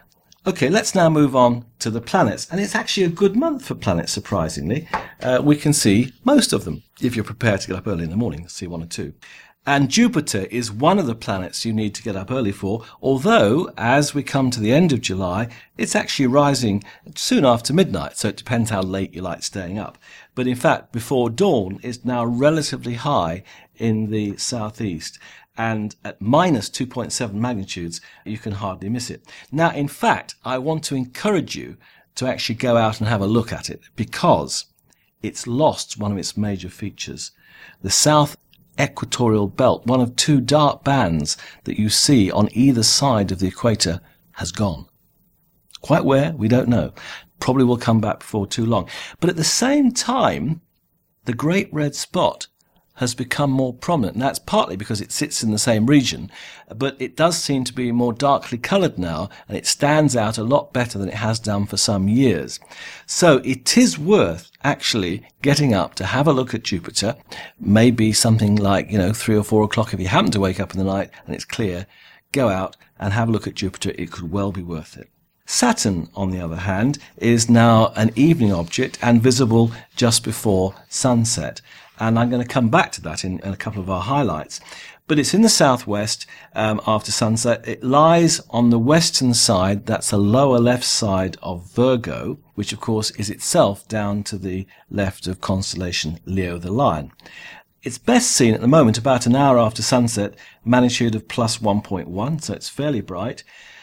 Okay, let's now move on to the planets. And it's actually a good month for planets, surprisingly. We can see most of them, if you're prepared to get up early in the morning to see 1 or 2. And Jupiter is one of the planets you need to get up early for, although, as we come to the end of July, it's actually rising soon after midnight, so it depends how late you like staying up. But in fact, before dawn, it's now relatively high in the southeast. And at minus 2.7 magnitudes, you can hardly miss it. Now, in fact, I want to encourage you to actually go out and have a look at it, because it's lost one of its major features. The south equatorial belt, one of 2 dark bands that you see on either side of the equator, has gone. Quite where, we don't know. Probably will come back before too long. But at the same time, the Great Red Spot has become more prominent. And that's partly because it sits in the same region, but it does seem to be more darkly coloured now, and it stands out a lot better than it has done for some years. So it is worth actually getting up to have a look at Jupiter, maybe something like, 3 or 4 o'clock if you happen to wake up in the night and it's clear. Go out and have a look at Jupiter. It could well be worth it. Saturn, on the other hand, is now an evening object and visible just before sunset. And I'm going to come back to that in a couple of our highlights. But it's in the southwest after sunset. It lies on the western side, that's the lower left side of Virgo, which of course is itself down to the left of constellation Leo the Lion. It's best seen at the moment about an hour after sunset, magnitude of plus 1.1, so it's fairly bright.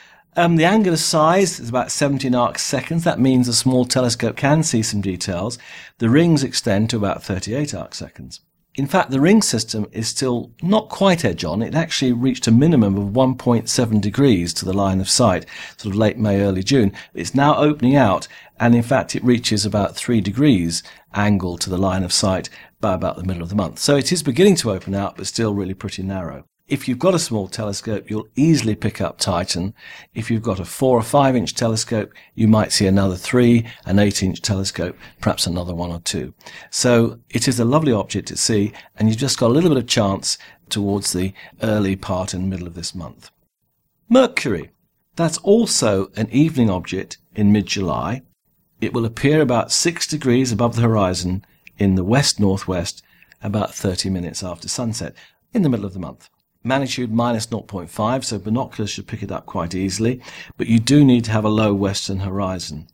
The angular size is about 17 arc seconds. That means a small telescope can see some details. The rings extend to about 38 arc seconds. In fact, the ring system is still not quite edge-on. It actually reached a minimum of 1.7 degrees to the line of sight, sort of late May, early June. It's now opening out, and in fact it reaches about 3 degrees angle to the line of sight by about the middle of the month. So it is beginning to open out, but still really pretty narrow. If you've got a small telescope, you'll easily pick up Titan. If you've got a 4 or 5 inch telescope, you might see another 3, an 8 inch telescope, perhaps another 1 or 2. So it is a lovely object to see, and you've just got a little bit of chance towards the early part and middle of this month. Mercury. That's also an evening object in mid-July. It will appear about 6 degrees above the horizon in the west-northwest about 30 minutes after sunset in the middle of the month. Magnitude minus 0.5, so binoculars should pick it up quite easily, but you do need to have a low western horizon.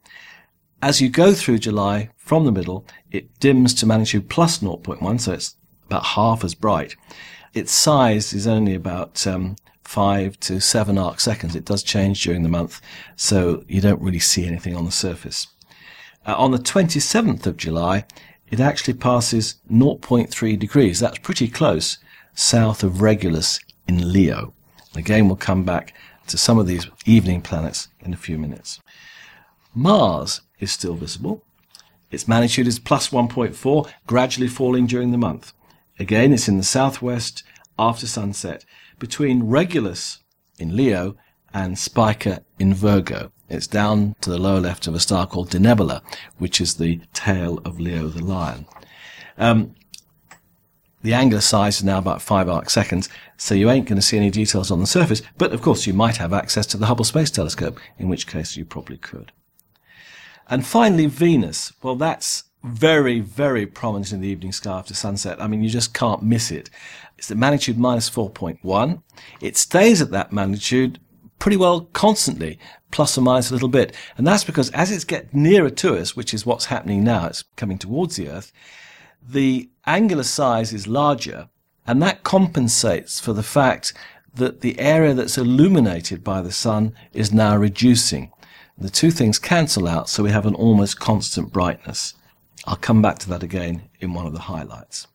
As you go through July, from the middle, it dims to magnitude plus 0.1, so it's about half as bright. Its size is only about 5 to 7 arc seconds. It does change during the month, so you don't really see anything on the surface. On the 27th of July, it actually passes 0.3 degrees. That's pretty close, south of Regulus in Leo. Again, we'll come back to some of these evening planets in a few minutes. Mars is still visible. Its magnitude is plus 1.4, gradually falling during the month. Again, it's in the southwest after sunset, between Regulus in Leo and Spica in Virgo. It's down to the lower left of a star called Denebola, which is the tail of Leo the Lion. The angular size is now about 5 arc seconds, so you ain't going to see any details on the surface, but of course you might have access to the Hubble Space Telescope, in which case you probably could. And finally, Venus. Well, that's very, very prominent in the evening sky after sunset. I mean, you just can't miss it. It's at magnitude minus 4.1. It stays at that magnitude pretty well constantly, plus or minus a little bit. And that's because as it gets nearer to us, which is what's happening now, it's coming towards the Earth, the angular size is larger, and that compensates for the fact that the area that's illuminated by the sun is now reducing. The two things cancel out, so we have an almost constant brightness. I'll come back to that again in one of the highlights.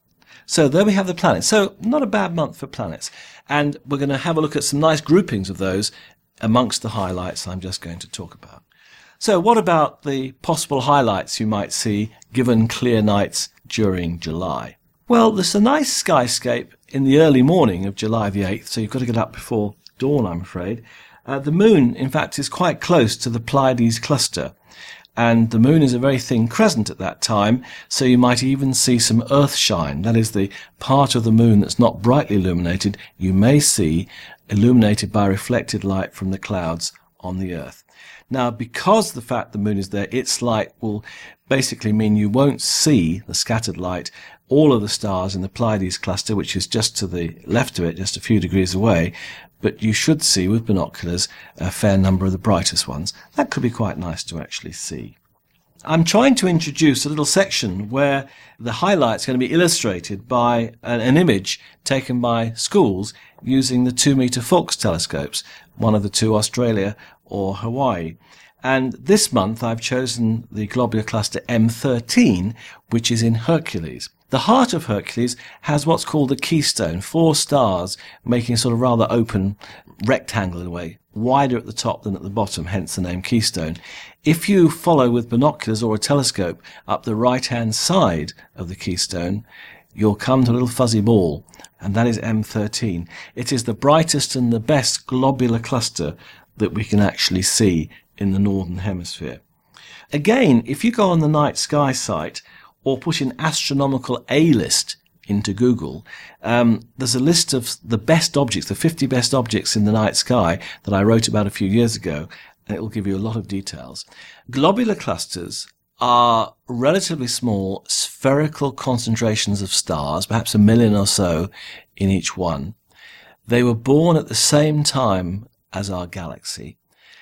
So there we have the planets. So not a bad month for planets. And we're going to have a look at some nice groupings of those amongst the highlights I'm just going to talk about. So what about the possible highlights you might see given clear nights during July? Well, there's a nice skyscape in the early morning of July the 8th, so you've got to get up before dawn, I'm afraid. The moon, in fact, is quite close to the Pleiades cluster, and the moon is a very thin crescent at that time, so you might even see some earth shine. That is, the part of the moon that's not brightly illuminated, you may see illuminated by reflected light from the clouds on the earth. Now, because the fact the moon is there, its light will basically mean you won't see the scattered light, all of the stars in the Pleiades cluster, which is just to the left of it, just a few degrees away, but you should see with binoculars a fair number of the brightest ones. That could be quite nice to actually see. I'm trying to introduce a little section where the highlights are going to be illustrated by an image taken by schools using the 2-meter Fulks telescopes, one of the two, Australia or Hawaii. And this month I've chosen the globular cluster M13, which is in Hercules. The heart of Hercules has what's called the keystone, 4 stars making a sort of rather open rectangle in a way, wider at the top than at the bottom, hence the name keystone. If you follow with binoculars or a telescope up the right-hand side of the keystone, you'll come to a little fuzzy ball, and that is M13. It is the brightest and the best globular cluster that we can actually see in the northern hemisphere. Again, if you go on the Night Sky site or put in astronomical A-list into Google, there's a list of the best objects, the 50 best objects in the night sky that I wrote about a few years ago, and it will give you a lot of details. Globular clusters are relatively small spherical concentrations of stars, perhaps 1 million or so in each one. They were born at the same time as our galaxy,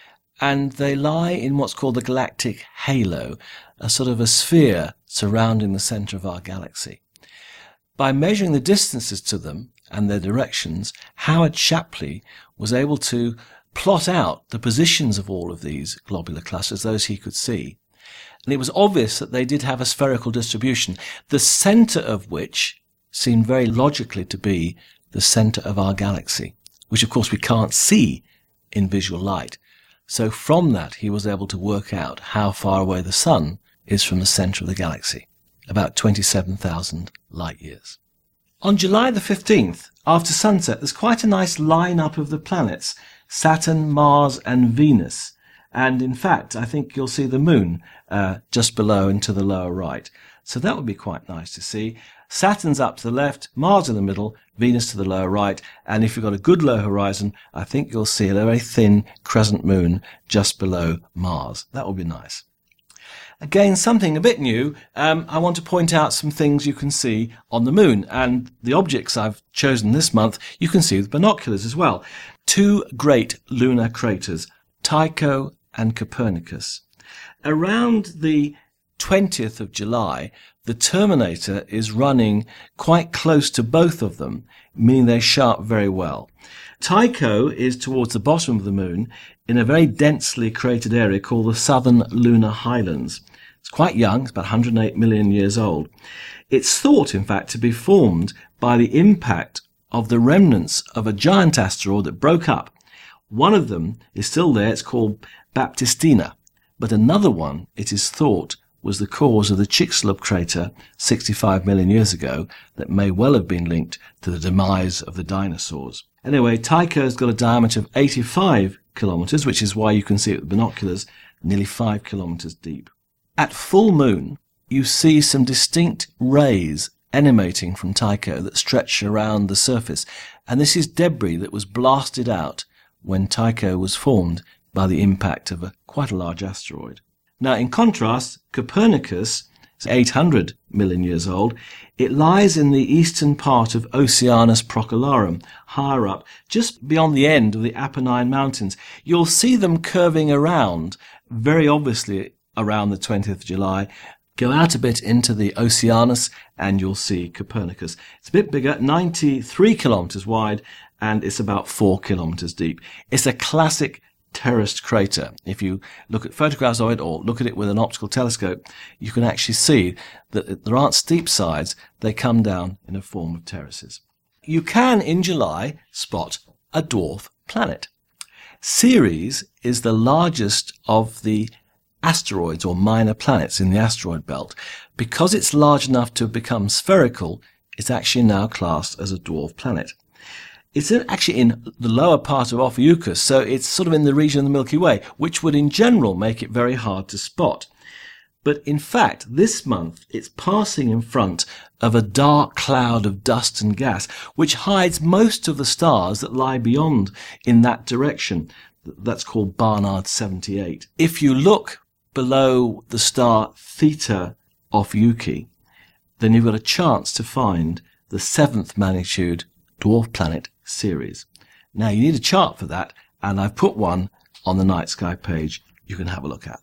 and they lie in what's called the galactic halo, a sort of a sphere surrounding the center of our galaxy. By measuring the distances to them and their directions, Howard Shapley was able to plot out the positions of all of these globular clusters, those he could see. And it was obvious that they did have a spherical distribution, the center of which seemed very logically to be the center of our galaxy, which of course we can't see in visual light. So from that he was able to work out how far away the sun is from the center of the galaxy, about 27,000 light years. On July the 15th, after sunset, there's quite a nice line-up of the planets, Saturn, Mars and Venus. And in fact, I think you'll see the moon just below and to the lower right. So that would be quite nice to see. Saturn's up to the left, Mars in the middle, Venus to the lower right, and if you've got a good low horizon, I think you'll see a very thin crescent moon just below Mars. That would be nice. Again, something a bit new, I want to point out some things you can see on the moon, and the objects I've chosen this month you can see with binoculars as well. 2 great lunar craters, Tycho and Copernicus. Around the 20th of July, the Terminator is running quite close to both of them, meaning they show up very well. Tycho is towards the bottom of the moon in a very densely cratered area called the Southern Lunar Highlands. It's quite young, it's about 108 million years old. It's thought, in fact, to be formed by the impact of the remnants of a giant asteroid that broke up. One of them is still there, it's called Baptistina, but another one, it is thought, was the cause of the Chicxulub crater 65 million years ago that may well have been linked to the demise of the dinosaurs. Anyway, Tycho's got a diameter of 85 kilometers, which is why you can see it with binoculars, nearly 5 kilometers deep. At full moon, you see some distinct rays emanating from Tycho that stretch around the surface, and this is debris that was blasted out when Tycho was formed by the impact of quite a large asteroid. Now, in contrast, Copernicus is 800 million years old. It lies in the eastern part of Oceanus Procellarum, higher up, just beyond the end of the Apennine Mountains. You'll see them curving around, very obviously around the 20th of July. Go out a bit into the Oceanus and you'll see Copernicus. It's a bit bigger, 93 kilometers wide, and it's about 4 kilometers deep. It's a classic terraced crater. If you look at photographs of it or look at it with an optical telescope, you can actually see that there aren't steep sides, they come down in a form of terraces. You can, in July, spot a dwarf planet. Ceres is the largest of the asteroids or minor planets in the asteroid belt. Because it's large enough to become spherical, it's actually now classed as a dwarf planet. It's actually in the lower part of Ophiuchus, so it's sort of in the region of the Milky Way, which would in general make it very hard to spot. But in fact, this month it's passing in front of a dark cloud of dust and gas, which hides most of the stars that lie beyond in that direction. That's called Barnard 78. If you look below the star Theta Ophiuchi, then you've got a chance to find the 7th magnitude dwarf planet Ceres. Now you need a chart for that, and I've put one on the night sky page you can have a look at.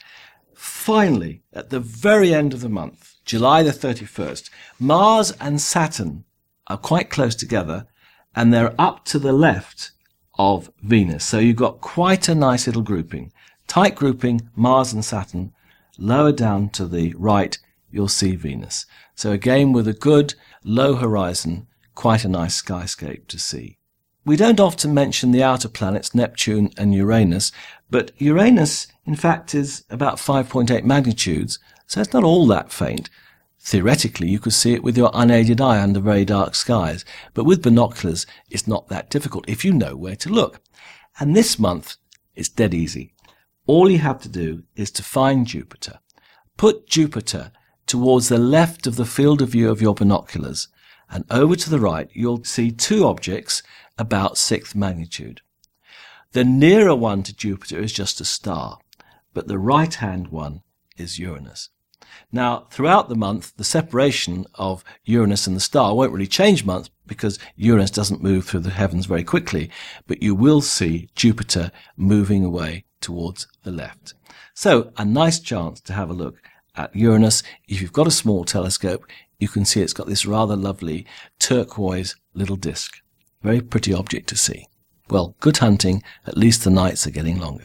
Finally, at the very end of the month, July the 31st, Mars and Saturn are quite close together, and they're up to the left of Venus. So you've got quite a nice little grouping. Tight grouping, Mars and Saturn. Lower down to the right, you'll see Venus. So again, with a good low horizon, quite a nice skyscape to see. We don't often mention the outer planets, Neptune and Uranus, but Uranus, in fact, is about 5.8 magnitudes, so it's not all that faint. Theoretically, you could see it with your unaided eye under very dark skies, but with binoculars, it's not that difficult if you know where to look. And this month, it's dead easy. All you have to do is to find Jupiter. Put Jupiter towards the left of the field of view of your binoculars, and over to the right, you'll see two objects about 6th magnitude. The nearer one to Jupiter is just a star, but the right-hand one is Uranus. Now, throughout the month, the separation of Uranus and the star won't really change much because Uranus doesn't move through the heavens very quickly, but you will see Jupiter moving away towards the left. So, a nice chance to have a look at Uranus. If you've got a small telescope, you can see it's got this rather lovely turquoise little disk. Very pretty object to see. Well, good hunting. At least the nights are getting longer.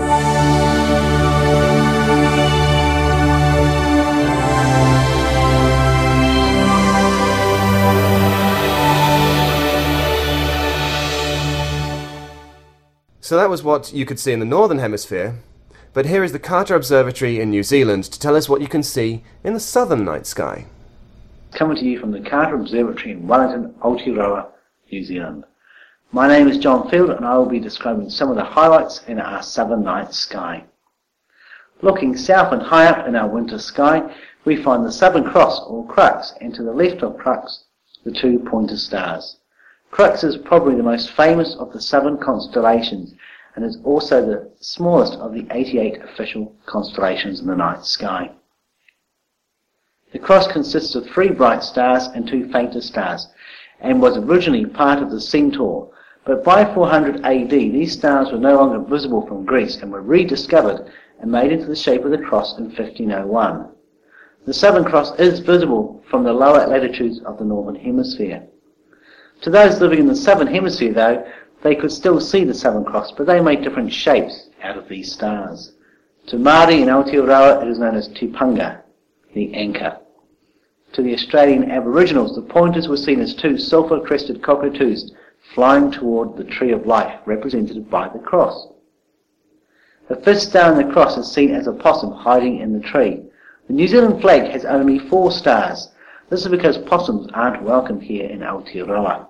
So that was what you could see in the Northern Hemisphere, but here is the Carter Observatory in New Zealand to tell us what you can see in the southern night sky. Coming to you from the Carter Observatory in Wellington, Aotearoa, New Zealand. My name is John Field and I will be describing some of the highlights in our southern night sky. Looking south and high up in our winter sky, we find the Southern Cross or Crux, and to the left of Crux, the two pointer stars. Crux is probably the most famous of the 7 constellations and is also the smallest of the 88 official constellations in the night sky. The Cross consists of 3 bright stars and 2 fainter stars and was originally part of the Centaur, but by 400 AD these stars were no longer visible from Greece and were rediscovered and made into the shape of the Cross in 1501. The Southern Cross is visible from the lower latitudes of the Northern Hemisphere. To those living in the Southern Hemisphere, though, they could still see the Southern Cross, but they made different shapes out of these stars. To Māori in Aotearoa it is known as Tupunga, the anchor. To the Australian Aboriginals, the pointers were seen as 2 sulphur-crested cockatoos flying toward the Tree of Life, represented by the cross. The 5th star in the cross is seen as a possum hiding in the tree. The New Zealand flag has only 4 stars. This is because possums aren't welcome here in Aotearoa.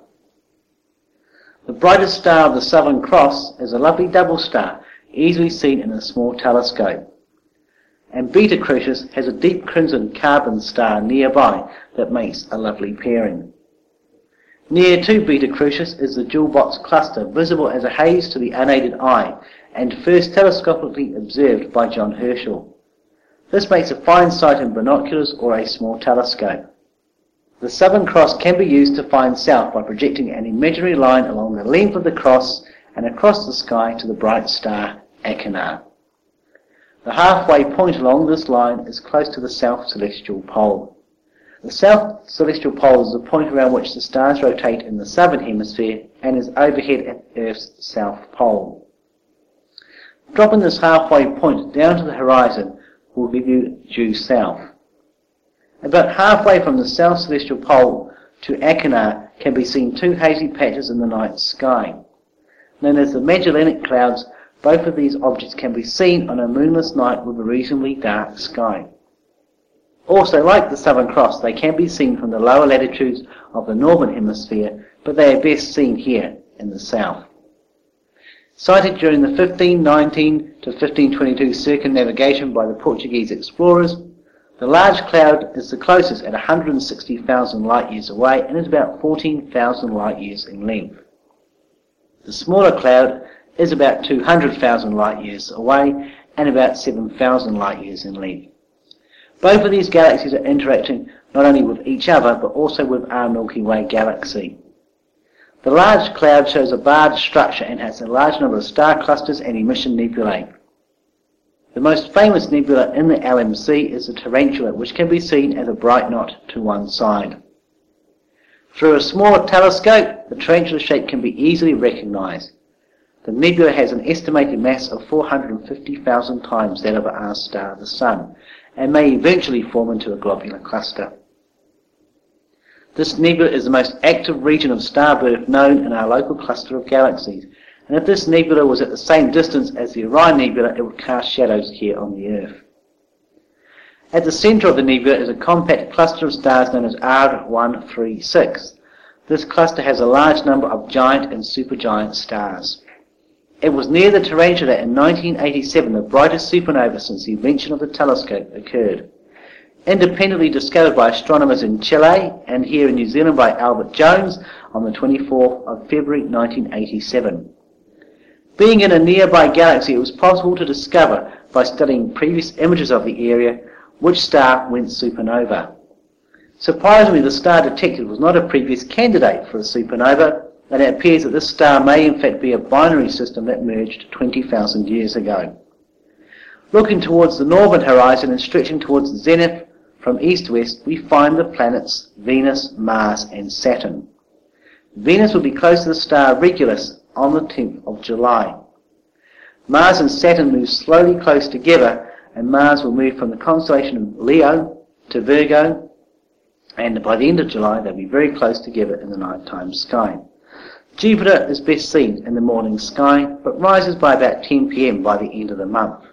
The brightest star of the Southern Cross is a lovely double star, easily seen in a small telescope. And Beta Crucis has a deep crimson carbon star nearby that makes a lovely pairing. Near to Beta Crucis is the Jewel Box cluster, visible as a haze to the unaided eye, and first telescopically observed by John Herschel. This makes a fine sight in binoculars or a small telescope. The Southern Cross can be used to find south by projecting an imaginary line along the length of the cross and across the sky to the bright star Achernar. The halfway point along this line is close to the South Celestial Pole. The South Celestial Pole is the point around which the stars rotate in the Southern Hemisphere and is overhead at Earth's South Pole. Dropping this halfway point down to the horizon will give you due south. About halfway from the south celestial pole to Achernar can be seen two hazy patches in the night sky. Known as the Magellanic Clouds, both of these objects can be seen on a moonless night with a reasonably dark sky. Also, like the Southern Cross, they can be seen from the lower latitudes of the northern hemisphere, but they are best seen here in the south. Sighted during the 1519 to 1522 circumnavigation by the Portuguese explorers, the large cloud is the closest at 160,000 light-years away and is about 14,000 light-years in length. The smaller cloud is about 200,000 light-years away and about 7,000 light-years in length. Both of these galaxies are interacting not only with each other but also with our Milky Way galaxy. The large cloud shows a barred structure and has a large number of star clusters and emission nebulae. The most famous nebula in the LMC is the Tarantula, which can be seen as a bright knot to one side. Through a smaller telescope, the tarantula shape can be easily recognized. The nebula has an estimated mass of 450,000 times that of our star, the Sun, and may eventually form into a globular cluster. This nebula is the most active region of starbirth known in our local cluster of galaxies, and if this nebula was at the same distance as the Orion Nebula, it would cast shadows here on the Earth. At the centre of the nebula is a compact cluster of stars known as R136. This cluster has a large number of giant and supergiant stars. It was near the Tarantula in 1987 the brightest supernova since the invention of the telescope occurred. Independently discovered by astronomers in Chile and here in New Zealand by Albert Jones on the 24th of February 1987. Being in a nearby galaxy, it was possible to discover by studying previous images of the area which star went supernova. Surprisingly, the star detected was not a previous candidate for a supernova, and it appears that this star may in fact be a binary system that merged 20,000 years ago. Looking towards the northern horizon and stretching towards the zenith from east to west, we find the planets Venus, Mars and Saturn. Venus will be close to the star Regulus on the 10th of July. Mars and Saturn move slowly close together, and Mars will move from the constellation of Leo to Virgo, and by the end of July they'll be very close together in the nighttime sky. Jupiter is best seen in the morning sky, but rises by about 10 p.m. by the end of the month.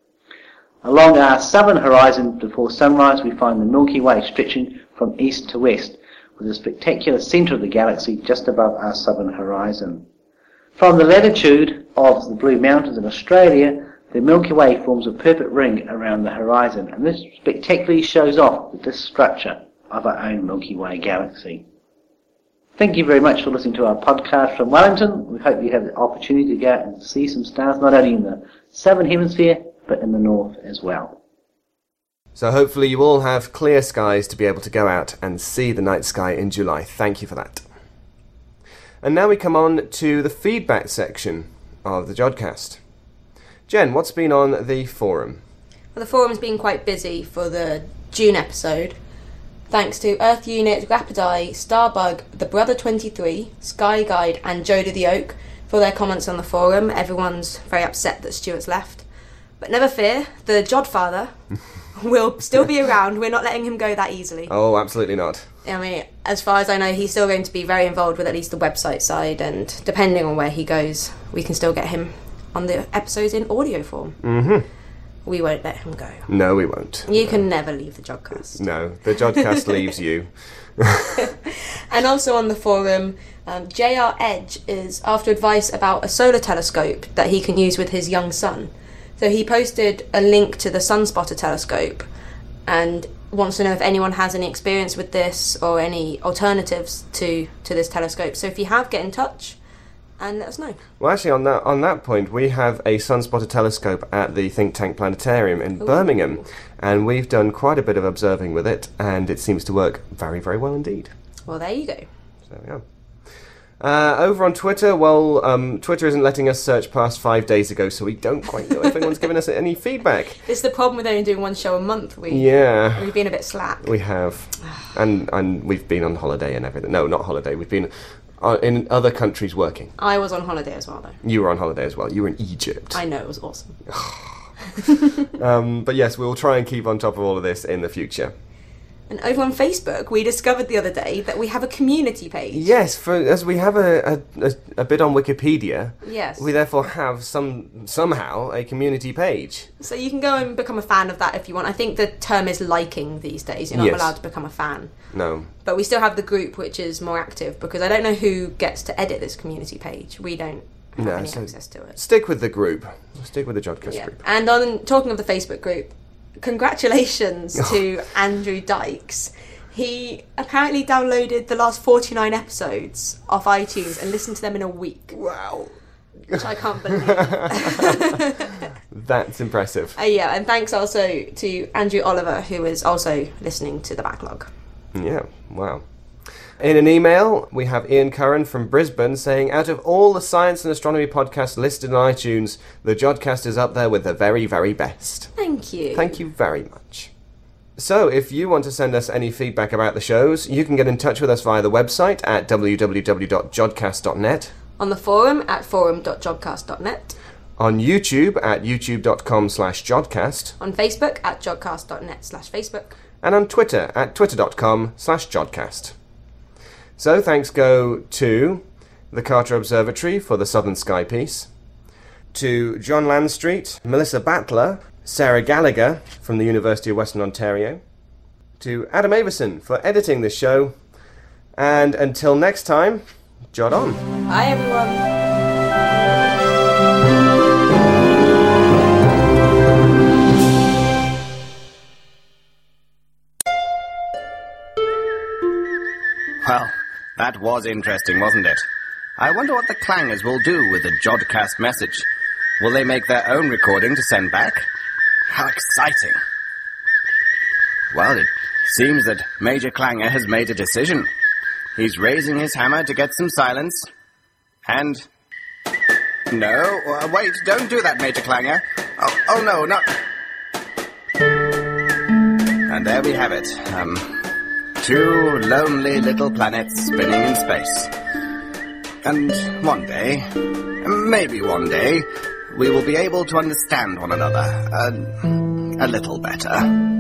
Along our southern horizon before sunrise, we find the Milky Way stretching from east to west, with a spectacular centre of the galaxy just above our southern horizon. From the latitude of the Blue Mountains in Australia, the Milky Way forms a perfect ring around the horizon, and this spectacularly shows off the disk structure of our own Milky Way galaxy. Thank you very much for listening to our podcast from Wellington. We hope you have the opportunity to go out and see some stars, not only in the southern hemisphere, but in the north as well. So hopefully you all have clear skies to be able to go out and see the night sky in July. Thank you for that. And now we come on to the feedback section of the Jodcast. Jen, what's been on the forum? Well, the forum's been quite busy for the June episode. Thanks to Earth Unit, Rapideye, Starbug, The Brother 23, Sky Guide and Joda the Oak for their comments on the forum. Everyone's very upset that Stuart's left. But never fear, the Jodfather will still be around. We're not letting him go that easily. Oh, absolutely not. I mean, as far as I know, he's still going to be very involved with at least the website side, and depending on where he goes, we can still get him on the episodes in audio form. Mm-hmm. We won't let him go. No, we won't. You can never leave the Jodcast. No, the Jodcast leaves you. And also on the forum, JR Edge is after advice about a solar telescope that he can use with his young son. So he posted a link to the Sunspotter telescope and wants to know if anyone has any experience with this or any alternatives to this telescope. So if you have, get in touch and let us know. Well, actually, on that point, we have a Sunspotter telescope at the Think Tank Planetarium in Birmingham, and we've done quite a bit of observing with it, and it seems to work very, very well indeed. Well, there you go. So, yeah. Over on Twitter, Twitter isn't letting us search past 5 days ago, so we don't quite know if anyone's given us any feedback. This is the problem with only doing one show a month. We've been a bit slack. We have. And we've been on holiday and everything. No, not holiday. We've been in other countries working? I was on holiday as well, though. You were on holiday as well. You were in Egypt. I know, it was awesome. But yes, we will try and keep on top of all of this in the future. And over on Facebook, we discovered the other day that we have a community page. Yes, as we have a bit on Wikipedia, yes, we therefore have somehow a community page. So you can go and become a fan of that if you want. I think the term is liking these days. You're not allowed to become a fan. No. But we still have the group, which is more active, because I don't know who gets to edit this community page. We don't have any access to it. Stick with the group. Stick with the Jodcast group. And on talking of the Facebook group, congratulations to Andrew Dykes. He apparently downloaded the last 49 episodes off iTunes and listened to them in a week. Wow. Which I can't believe. That's impressive. Yeah, and thanks also to Andrew Oliver, who is also listening to the backlog. Yeah, wow. In an email, we have Ian Curran from Brisbane saying, out of all the science and astronomy podcasts listed on iTunes, the Jodcast is up there with the very, very best. Thank you. Thank you very much. So, if you want to send us any feedback about the shows, you can get in touch with us via the website at www.jodcast.net, on the forum at forum.jodcast.net, on YouTube at youtube.com/Jodcast, on Facebook at jodcast.net/Facebook, and on Twitter at twitter.com/Jodcast. So thanks go to the Carter Observatory for the Southern Sky piece, to John Landstreet, Melissa Battler, Sarah Gallagher from the University of Western Ontario, to Adam Avison for editing this show, and until next time, Jod on. Bye everyone. Well, that was interesting, wasn't it? I wonder what the clangers will do with the Jodcast message. Will they make their own recording to send back? How exciting. Well, it seems that Major Clanger has made a decision. He's raising his hammer to get some silence. And... No, wait, don't do that, Major Clanger. Oh no, not... And there we have it. Two lonely little planets spinning in space. And one day, maybe one day, we will be able to understand one another a little better.